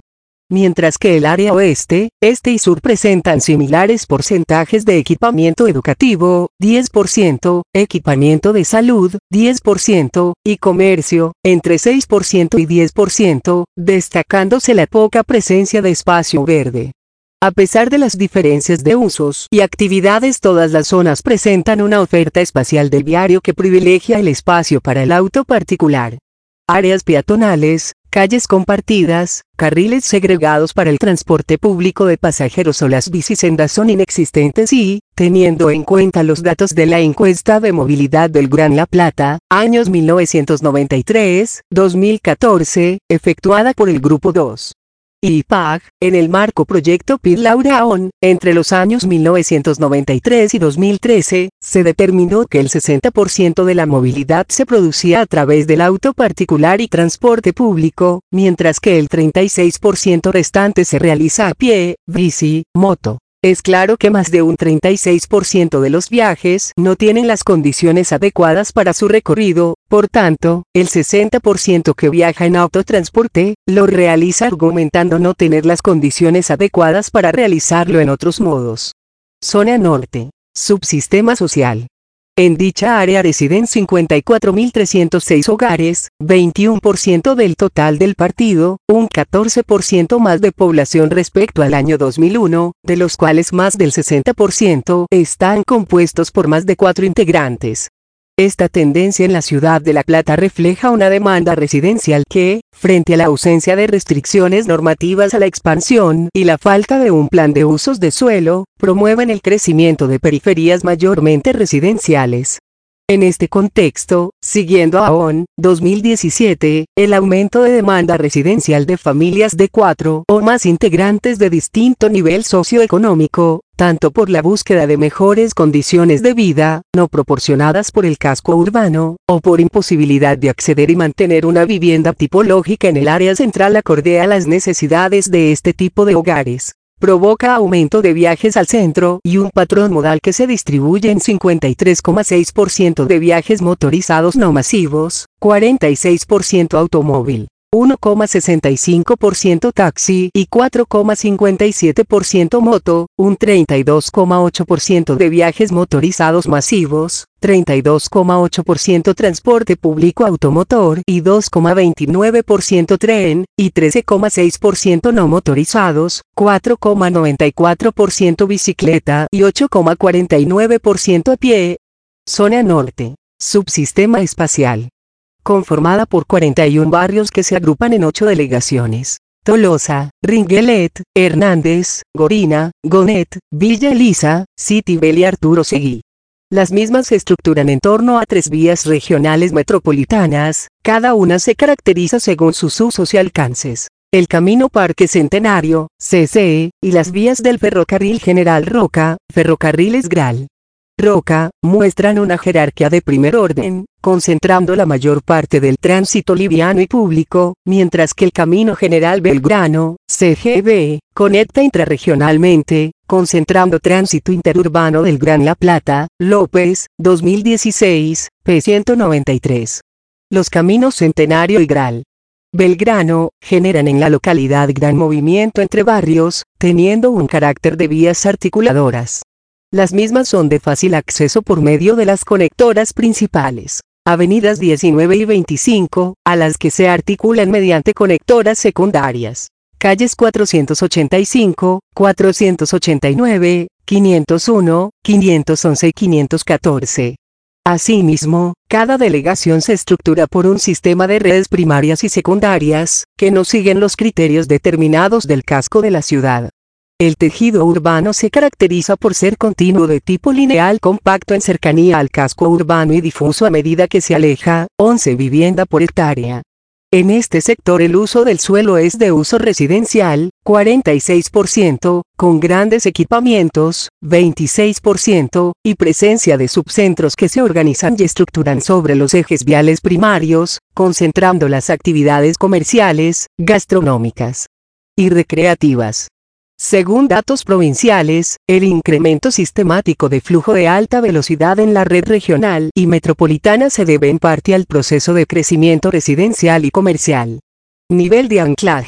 mientras que el área oeste, este y sur presentan similares porcentajes de equipamiento educativo, diez por ciento, equipamiento de salud, diez por ciento, y comercio, entre seis por ciento y diez por ciento, destacándose la poca presencia de espacio verde. A pesar de las diferencias de usos y actividades, todas las zonas presentan una oferta espacial del viario que privilegia el espacio para el auto particular. Áreas peatonales, calles compartidas, carriles segregados para el transporte público de pasajeros o las bicisendas son inexistentes y, teniendo en cuenta los datos de la encuesta de movilidad del Gran La Plata, años mil novecientos noventa y tres a dos mil catorce, efectuada por el Grupo dos. I P A G, en el marco proyecto P I D Laura O N, entre los años mil novecientos noventa y tres y dos mil trece, se determinó que el sesenta por ciento de la movilidad se producía a través del auto particular y transporte público, mientras que el treinta y seis por ciento restante se realiza a pie, bici, moto. Es claro que más de un treinta y seis por ciento de los viajes no tienen las condiciones adecuadas para su recorrido, por tanto, el sesenta por ciento que viaja en autotransporte, lo realiza argumentando no tener las condiciones adecuadas para realizarlo en otros modos. Zona Norte. Subsistema social. En dicha área residen cincuenta y cuatro mil trescientos seis hogares, veintiuno por ciento del total del partido, un catorce por ciento más de población respecto al año dos mil uno, de los cuales más del sesenta por ciento están compuestos por más de cuatro integrantes. Esta tendencia en la ciudad de La Plata refleja una demanda residencial que, frente a la ausencia de restricciones normativas a la expansión y la falta de un plan de usos de suelo, promueven el crecimiento de periferias mayormente residenciales. En este contexto, siguiendo a O N, dos mil diecisiete, el aumento de demanda residencial de familias de cuatro o más integrantes de distinto nivel socioeconómico, tanto por la búsqueda de mejores condiciones de vida, no proporcionadas por el casco urbano, o por imposibilidad de acceder y mantener una vivienda tipológica en el área central acorde a las necesidades de este tipo de hogares, provoca aumento de viajes al centro y un patrón modal que se distribuye en cincuenta y tres coma seis por ciento de viajes motorizados no masivos, cuarenta y seis por ciento automóvil, uno coma sesenta y cinco por ciento taxi y cuatro coma cincuenta y siete por ciento moto, un treinta y dos coma ocho por ciento de viajes motorizados masivos, treinta y dos coma ocho por ciento transporte público automotor y dos coma veintinueve por ciento tren, y trece coma seis por ciento no motorizados, cuatro coma noventa y cuatro por ciento bicicleta y ocho coma cuarenta y nueve por ciento a pie. Zona Norte. Subsistema espacial. Conformada por cuarenta y un barrios que se agrupan en ocho delegaciones: Tolosa, Ringuelet, Hernández, Gorina, Gonet, Villa Elisa, Citibel y Arturo Seguí. Las mismas se estructuran en torno a tres vías regionales metropolitanas, cada una se caracteriza según sus usos y alcances: el Camino Parque Centenario, C C, y las vías del Ferrocarril General Roca, Ferrocarriles Gral. Roca, muestran una jerarquía de primer orden, concentrando la mayor parte del tránsito liviano y público, mientras que el Camino General Belgrano, C G B, conecta intrarregionalmente, concentrando tránsito interurbano del Gran La Plata, López, dos mil dieciséis, P ciento noventa y tres. Los caminos Centenario y Gral. Belgrano, generan en la localidad gran movimiento entre barrios, teniendo un carácter de vías articuladoras. Las mismas son de fácil acceso por medio de las conectoras principales, avenidas diecinueve y veinticinco, a las que se articulan mediante conectoras secundarias, calles cuatrocientos ochenta y cinco, cuatrocientos ochenta y nueve, quinientos uno, quinientos once y quinientos catorce. Asimismo, cada delegación se estructura por un sistema de redes primarias y secundarias, que no siguen los criterios determinados del casco de la ciudad. El tejido urbano se caracteriza por ser continuo de tipo lineal compacto en cercanía al casco urbano y difuso a medida que se aleja, once vivienda por hectárea. En este sector el uso del suelo es de uso residencial, cuarenta y seis por ciento, con grandes equipamientos, veintiséis por ciento, y presencia de subcentros que se organizan y estructuran sobre los ejes viales primarios, concentrando las actividades comerciales, gastronómicas y recreativas. Según datos provinciales, el incremento sistemático de flujo de alta velocidad en la red regional y metropolitana se debe en parte al proceso de crecimiento residencial y comercial. Nivel de anclaje.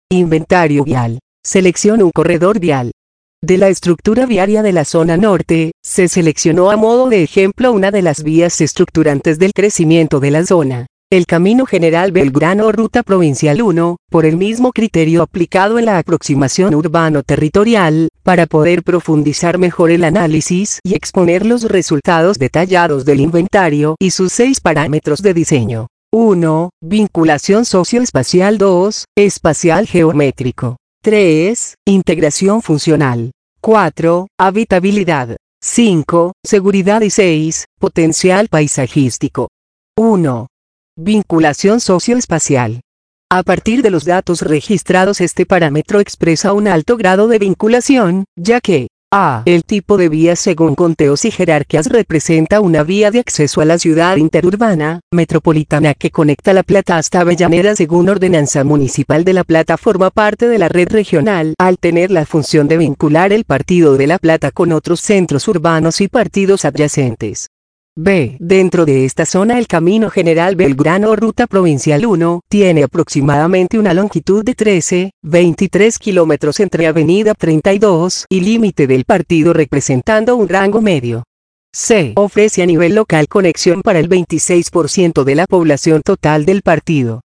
Inventario vial. Selecciona un corredor vial. De la estructura viaria de la zona norte, se seleccionó a modo de ejemplo una de las vías estructurantes del crecimiento de la zona, el Camino General Belgrano o Ruta Provincial uno, por el mismo criterio aplicado en la aproximación urbano-territorial, para poder profundizar mejor el análisis y exponer los resultados detallados del inventario y sus seis parámetros de diseño. uno. Vinculación socioespacial. dos. Espacial geométrico. tres. Integración funcional. cuatro. Habitabilidad. cinco. Seguridad y seis. Potencial paisajístico. uno. Vinculación socioespacial. A partir de los datos registrados, este parámetro expresa un alto grado de vinculación, ya que a. El tipo de vía según conteos y jerarquías representa una vía de acceso a la ciudad interurbana, metropolitana que conecta La Plata hasta Avellaneda según Ordenanza Municipal de La Plata. Forma parte de la red regional al tener la función de vincular el partido de La Plata con otros centros urbanos y partidos adyacentes. B. Dentro de esta zona el Camino General Belgrano o Ruta Provincial uno tiene aproximadamente una longitud de trece, veintitrés kilómetros entre Avenida treinta y dos y límite del partido, representando un rango medio. C. Ofrece a nivel local conexión para el veintiséis por ciento de la población total del partido.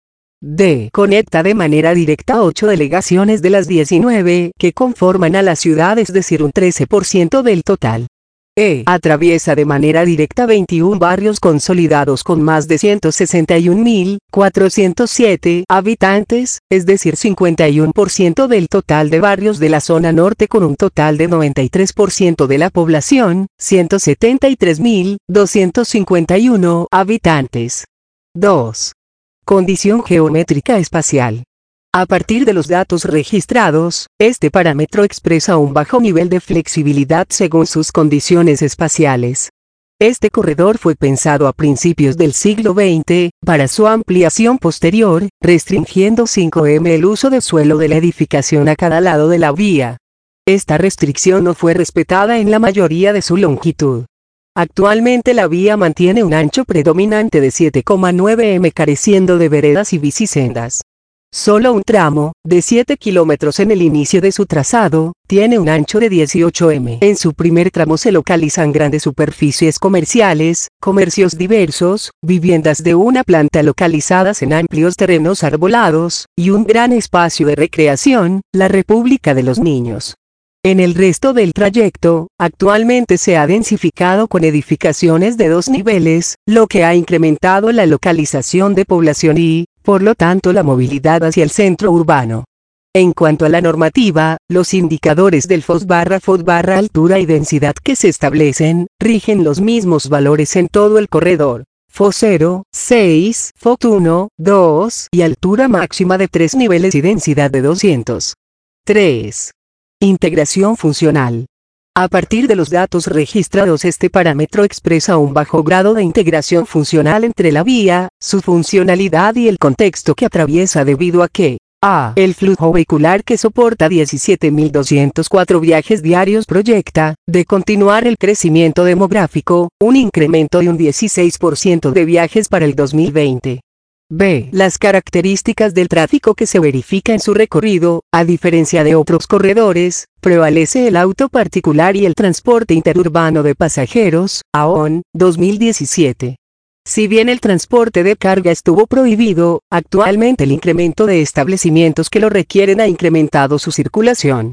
D. Conecta de manera directa a ocho delegaciones de las diecinueve que conforman a la ciudad, es decir, un trece por ciento del total. E. Atraviesa de manera directa veintiún barrios consolidados con más de ciento sesenta y un mil cuatrocientos siete habitantes, es decir, cincuenta y uno por ciento del total de barrios de la zona norte, con un total de noventa y tres por ciento de la población, ciento setenta y tres mil doscientos cincuenta y uno habitantes. dos. Condición geométrica espacial. A partir de los datos registrados, este parámetro expresa un bajo nivel de flexibilidad según sus condiciones espaciales. Este corredor fue pensado a principios del siglo veinte, para su ampliación posterior, restringiendo cinco metros el uso de suelo de la edificación a cada lado de la vía. Esta restricción no fue respetada en la mayoría de su longitud. Actualmente la vía mantiene un ancho predominante de siete coma nueve metros, careciendo de veredas y bicisendas. Solo un tramo, de siete kilómetros en el inicio de su trazado, tiene un ancho de dieciocho metros. En su primer tramo se localizan grandes superficies comerciales, comercios diversos, viviendas de una planta localizadas en amplios terrenos arbolados, y un gran espacio de recreación, la República de los Niños. En el resto del trayecto, actualmente se ha densificado con edificaciones de dos niveles, lo que ha incrementado la localización de población y, por lo tanto, la movilidad hacia el centro urbano. En cuanto a la normativa, los indicadores del F O S barra F O S barra altura y densidad que se establecen, rigen los mismos valores en todo el corredor. F O S cero, seis, F O S uno, dos y altura máxima de tres niveles y densidad de doscientos. tres. Integración funcional. A partir de los datos registrados, este parámetro expresa un bajo grado de integración funcional entre la vía, su funcionalidad y el contexto que atraviesa, debido a que a. El flujo vehicular que soporta diecisiete mil doscientos cuatro viajes diarios proyecta, de continuar el crecimiento demográfico, un incremento de un dieciséis por ciento de viajes para el dos mil veinte. B. Las características del tráfico que se verifica en su recorrido, a diferencia de otros corredores, prevalece el auto particular y el transporte interurbano de pasajeros, A O N, dos mil diecisiete. Si bien el transporte de carga estuvo prohibido, actualmente el incremento de establecimientos que lo requieren ha incrementado su circulación.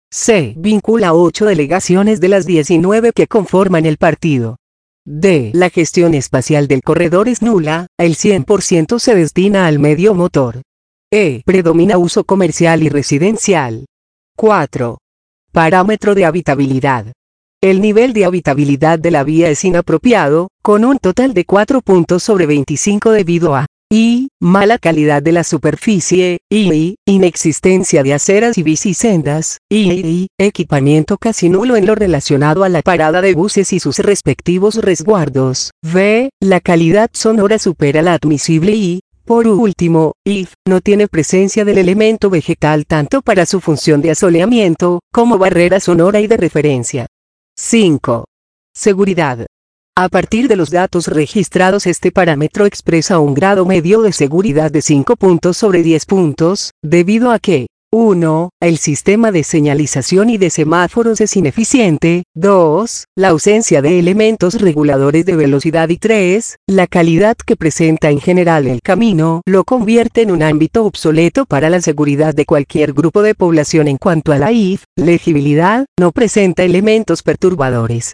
C. Vincula ocho delegaciones de las diecinueve que conforman el partido. D. La gestión espacial del corredor es nula, el cien por ciento se destina al medio motor. E. Predomina uso comercial y residencial. cuatro. Parámetro de habitabilidad. El nivel de habitabilidad de la vía es inapropiado, con un total de cuatro puntos sobre veinticinco debido a I. Mala calidad de la superficie, I. Inexistencia de aceras y bicisendas, I. Equipamiento casi nulo en lo relacionado a la parada de buses y sus respectivos resguardos, V. La calidad sonora supera la admisible y, por último, I. No tiene presencia del elemento vegetal tanto para su función de asoleamiento, como barrera sonora y de referencia. cinco. Seguridad. A partir de los datos registrados, este parámetro expresa un grado medio de seguridad de cinco puntos sobre diez puntos, debido a que uno. El sistema de señalización y de semáforos es ineficiente. dos. La ausencia de elementos reguladores de velocidad y tres. La calidad que presenta en general el camino lo convierte en un ámbito obsoleto para la seguridad de cualquier grupo de población. En cuanto a la I F, legibilidad, no presenta elementos perturbadores.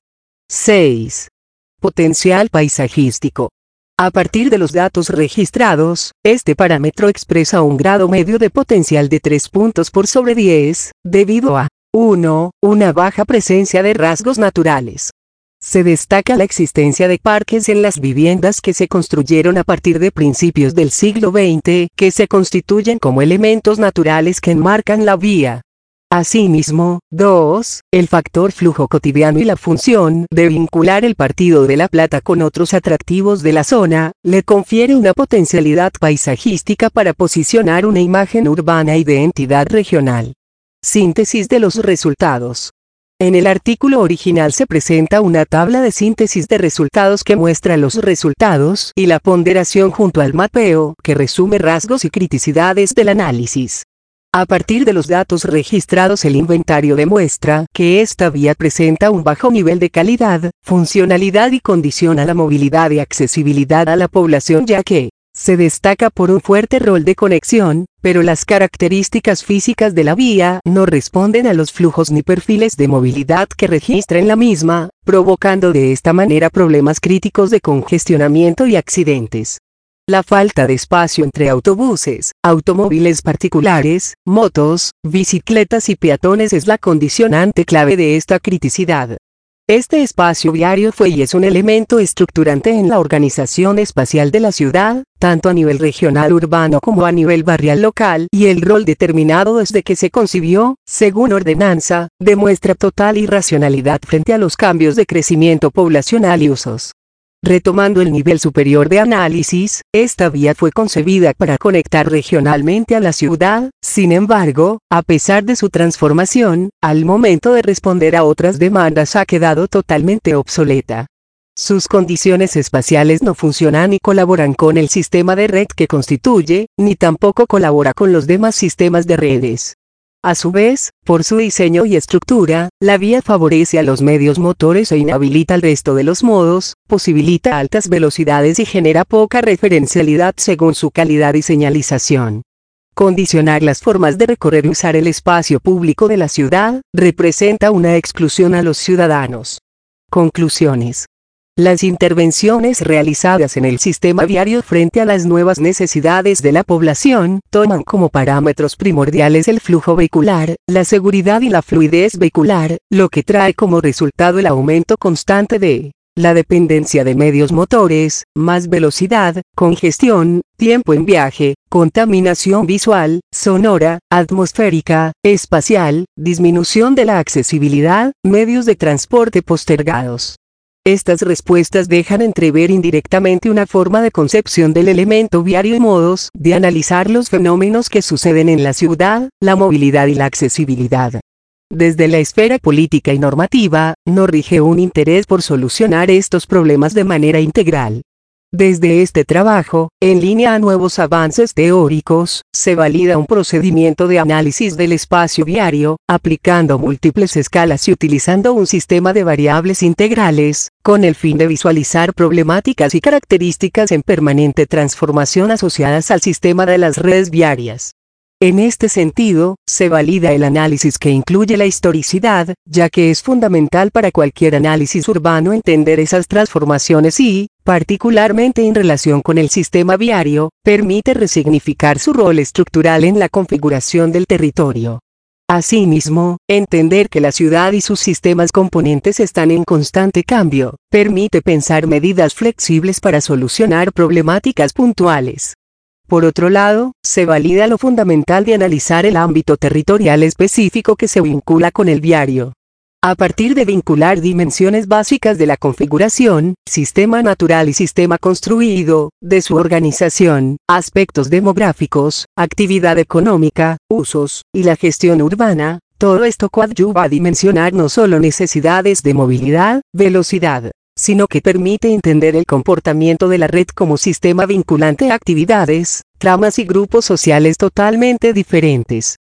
seis. Potencial paisajístico. A partir de los datos registrados, este parámetro expresa un grado medio de potencial de tres puntos por sobre diez, debido a uno. Una baja presencia de rasgos naturales. Se destaca la existencia de parques en las viviendas que se construyeron a partir de principios del siglo veinte, que se constituyen como elementos naturales que enmarcan la vía. Asimismo, dos. El factor flujo cotidiano y la función de vincular el Partido de la Plata con otros atractivos de la zona, le confiere una potencialidad paisajística para posicionar una imagen urbana y de entidad regional. Síntesis de los resultados. En el artículo original se presenta una tabla de síntesis de resultados que muestra los resultados y la ponderación junto al mapeo, que resume rasgos y criticidades del análisis. A partir de los datos registrados, el inventario demuestra que esta vía presenta un bajo nivel de calidad, funcionalidad y condición a la movilidad y accesibilidad a la población, ya que se destaca por un fuerte rol de conexión, pero las características físicas de la vía no responden a los flujos ni perfiles de movilidad que registra en la misma, provocando de esta manera problemas críticos de congestionamiento y accidentes. La falta de espacio entre autobuses, automóviles particulares, motos, bicicletas y peatones es la condicionante clave de esta criticidad. Este espacio viario fue y es un elemento estructurante en la organización espacial de la ciudad, tanto a nivel regional urbano como a nivel barrial local, y el rol determinado desde que se concibió, según ordenanza, demuestra total irracionalidad frente a los cambios de crecimiento poblacional y usos. Retomando el nivel superior de análisis, esta vía fue concebida para conectar regionalmente a la ciudad, sin embargo, a pesar de su transformación, al momento de responder a otras demandas ha quedado totalmente obsoleta. Sus condiciones espaciales no funcionan ni colaboran con el sistema de red que constituye, ni tampoco colabora con los demás sistemas de redes. A su vez, por su diseño y estructura, la vía favorece a los medios motores e inhabilita al resto de los modos, posibilita altas velocidades y genera poca referencialidad según su calidad y señalización. Condicionar las formas de recorrer y usar el espacio público de la ciudad, representa una exclusión a los ciudadanos. Conclusiones. Las intervenciones realizadas en el sistema viario frente a las nuevas necesidades de la población toman como parámetros primordiales el flujo vehicular, la seguridad y la fluidez vehicular, lo que trae como resultado el aumento constante de la dependencia de medios motores, más velocidad, congestión, tiempo en viaje, contaminación visual, sonora, atmosférica, espacial, disminución de la accesibilidad, medios de transporte postergados. Estas respuestas dejan entrever indirectamente una forma de concepción del elemento viario y modos de analizar los fenómenos que suceden en la ciudad, la movilidad y la accesibilidad. Desde la esfera política y normativa, no rige un interés por solucionar estos problemas de manera integral. Desde este trabajo, en línea a nuevos avances teóricos, se valida un procedimiento de análisis del espacio viario, aplicando múltiples escalas y utilizando un sistema de variables integrales, con el fin de visualizar problemáticas y características en permanente transformación asociadas al sistema de las redes viarias. En este sentido, se valida el análisis que incluye la historicidad, ya que es fundamental para cualquier análisis urbano entender esas transformaciones y, particularmente en relación con el sistema viario, permite resignificar su rol estructural en la configuración del territorio. Asimismo, entender que la ciudad y sus sistemas componentes están en constante cambio, permite pensar medidas flexibles para solucionar problemáticas puntuales. Por otro lado, se valida lo fundamental de analizar el ámbito territorial específico que se vincula con el viario. A partir de vincular dimensiones básicas de la configuración, sistema natural y sistema construido, de su organización, aspectos demográficos, actividad económica, usos, y la gestión urbana, todo esto coadyuva a dimensionar no solo necesidades de movilidad, velocidad, sino que permite entender el comportamiento de la red como sistema vinculante a actividades, tramas y grupos sociales totalmente diferentes.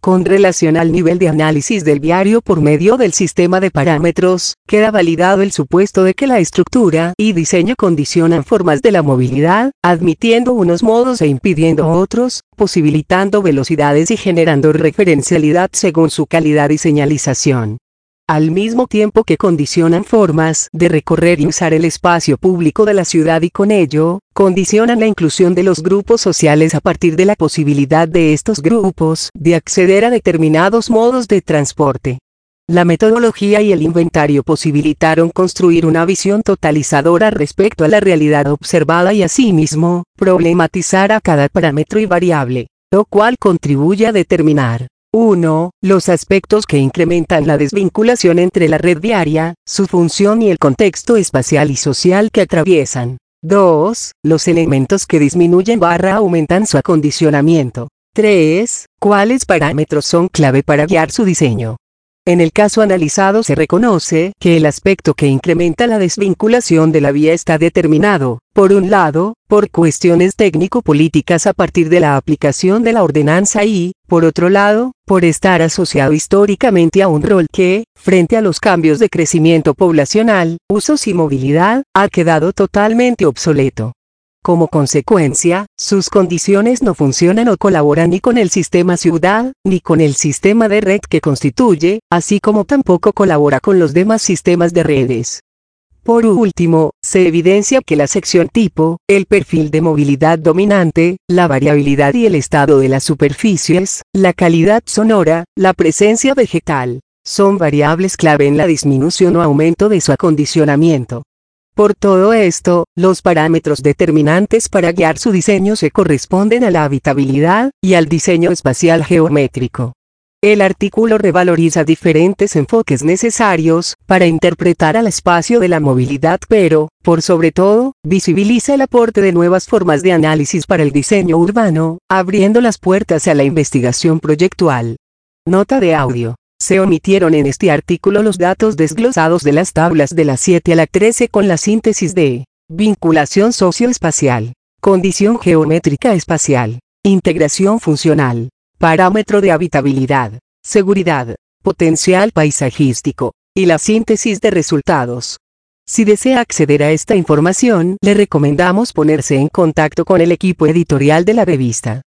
Con relación al nivel de análisis del diario por medio del sistema de parámetros, queda validado el supuesto de que la estructura y diseño condicionan formas de la movilidad, admitiendo unos modos e impidiendo otros, posibilitando velocidades y generando referencialidad según su calidad y señalización. Al mismo tiempo que condicionan formas de recorrer y usar el espacio público de la ciudad y con ello, condicionan la inclusión de los grupos sociales a partir de la posibilidad de estos grupos de acceder a determinados modos de transporte. La metodología y el inventario posibilitaron construir una visión totalizadora respecto a la realidad observada y asimismo, problematizar a cada parámetro y variable, lo cual contribuye a determinar uno Los aspectos que incrementan la desvinculación entre la red viaria, su función y el contexto espacial y social que atraviesan. dos Los elementos que disminuyen barra aumentan su acondicionamiento. tres ¿Cuáles parámetros son clave para guiar su diseño? En el caso analizado se reconoce que el aspecto que incrementa la desvinculación de la vía está determinado, por un lado, por cuestiones técnico-políticas a partir de la aplicación de la ordenanza y, por otro lado, por estar asociado históricamente a un rol que, frente a los cambios de crecimiento poblacional, usos y movilidad, ha quedado totalmente obsoleto. Como consecuencia, sus condiciones no funcionan o colaboran ni con el sistema ciudad, ni con el sistema de red que constituye, así como tampoco colabora con los demás sistemas de redes. Por último, se evidencia que la sección tipo, el perfil de movilidad dominante, la variabilidad y el estado de las superficies, la calidad sonora, la presencia vegetal, son variables clave en la disminución o aumento de su acondicionamiento. Por todo esto, los parámetros determinantes para guiar su diseño se corresponden a la habitabilidad y al diseño espacial geométrico. El artículo revaloriza diferentes enfoques necesarios para interpretar al espacio de la movilidad, pero, por sobre todo, visibiliza el aporte de nuevas formas de análisis para el diseño urbano, abriendo las puertas a la investigación proyectual. Nota de audio. Se omitieron en este artículo los datos desglosados de las tablas de la siete a la trece con la síntesis de vinculación socioespacial, condición geométrica espacial, integración funcional, parámetro de habitabilidad, seguridad, potencial paisajístico, y la síntesis de resultados. Si desea acceder a esta información, le recomendamos ponerse en contacto con el equipo editorial de la revista.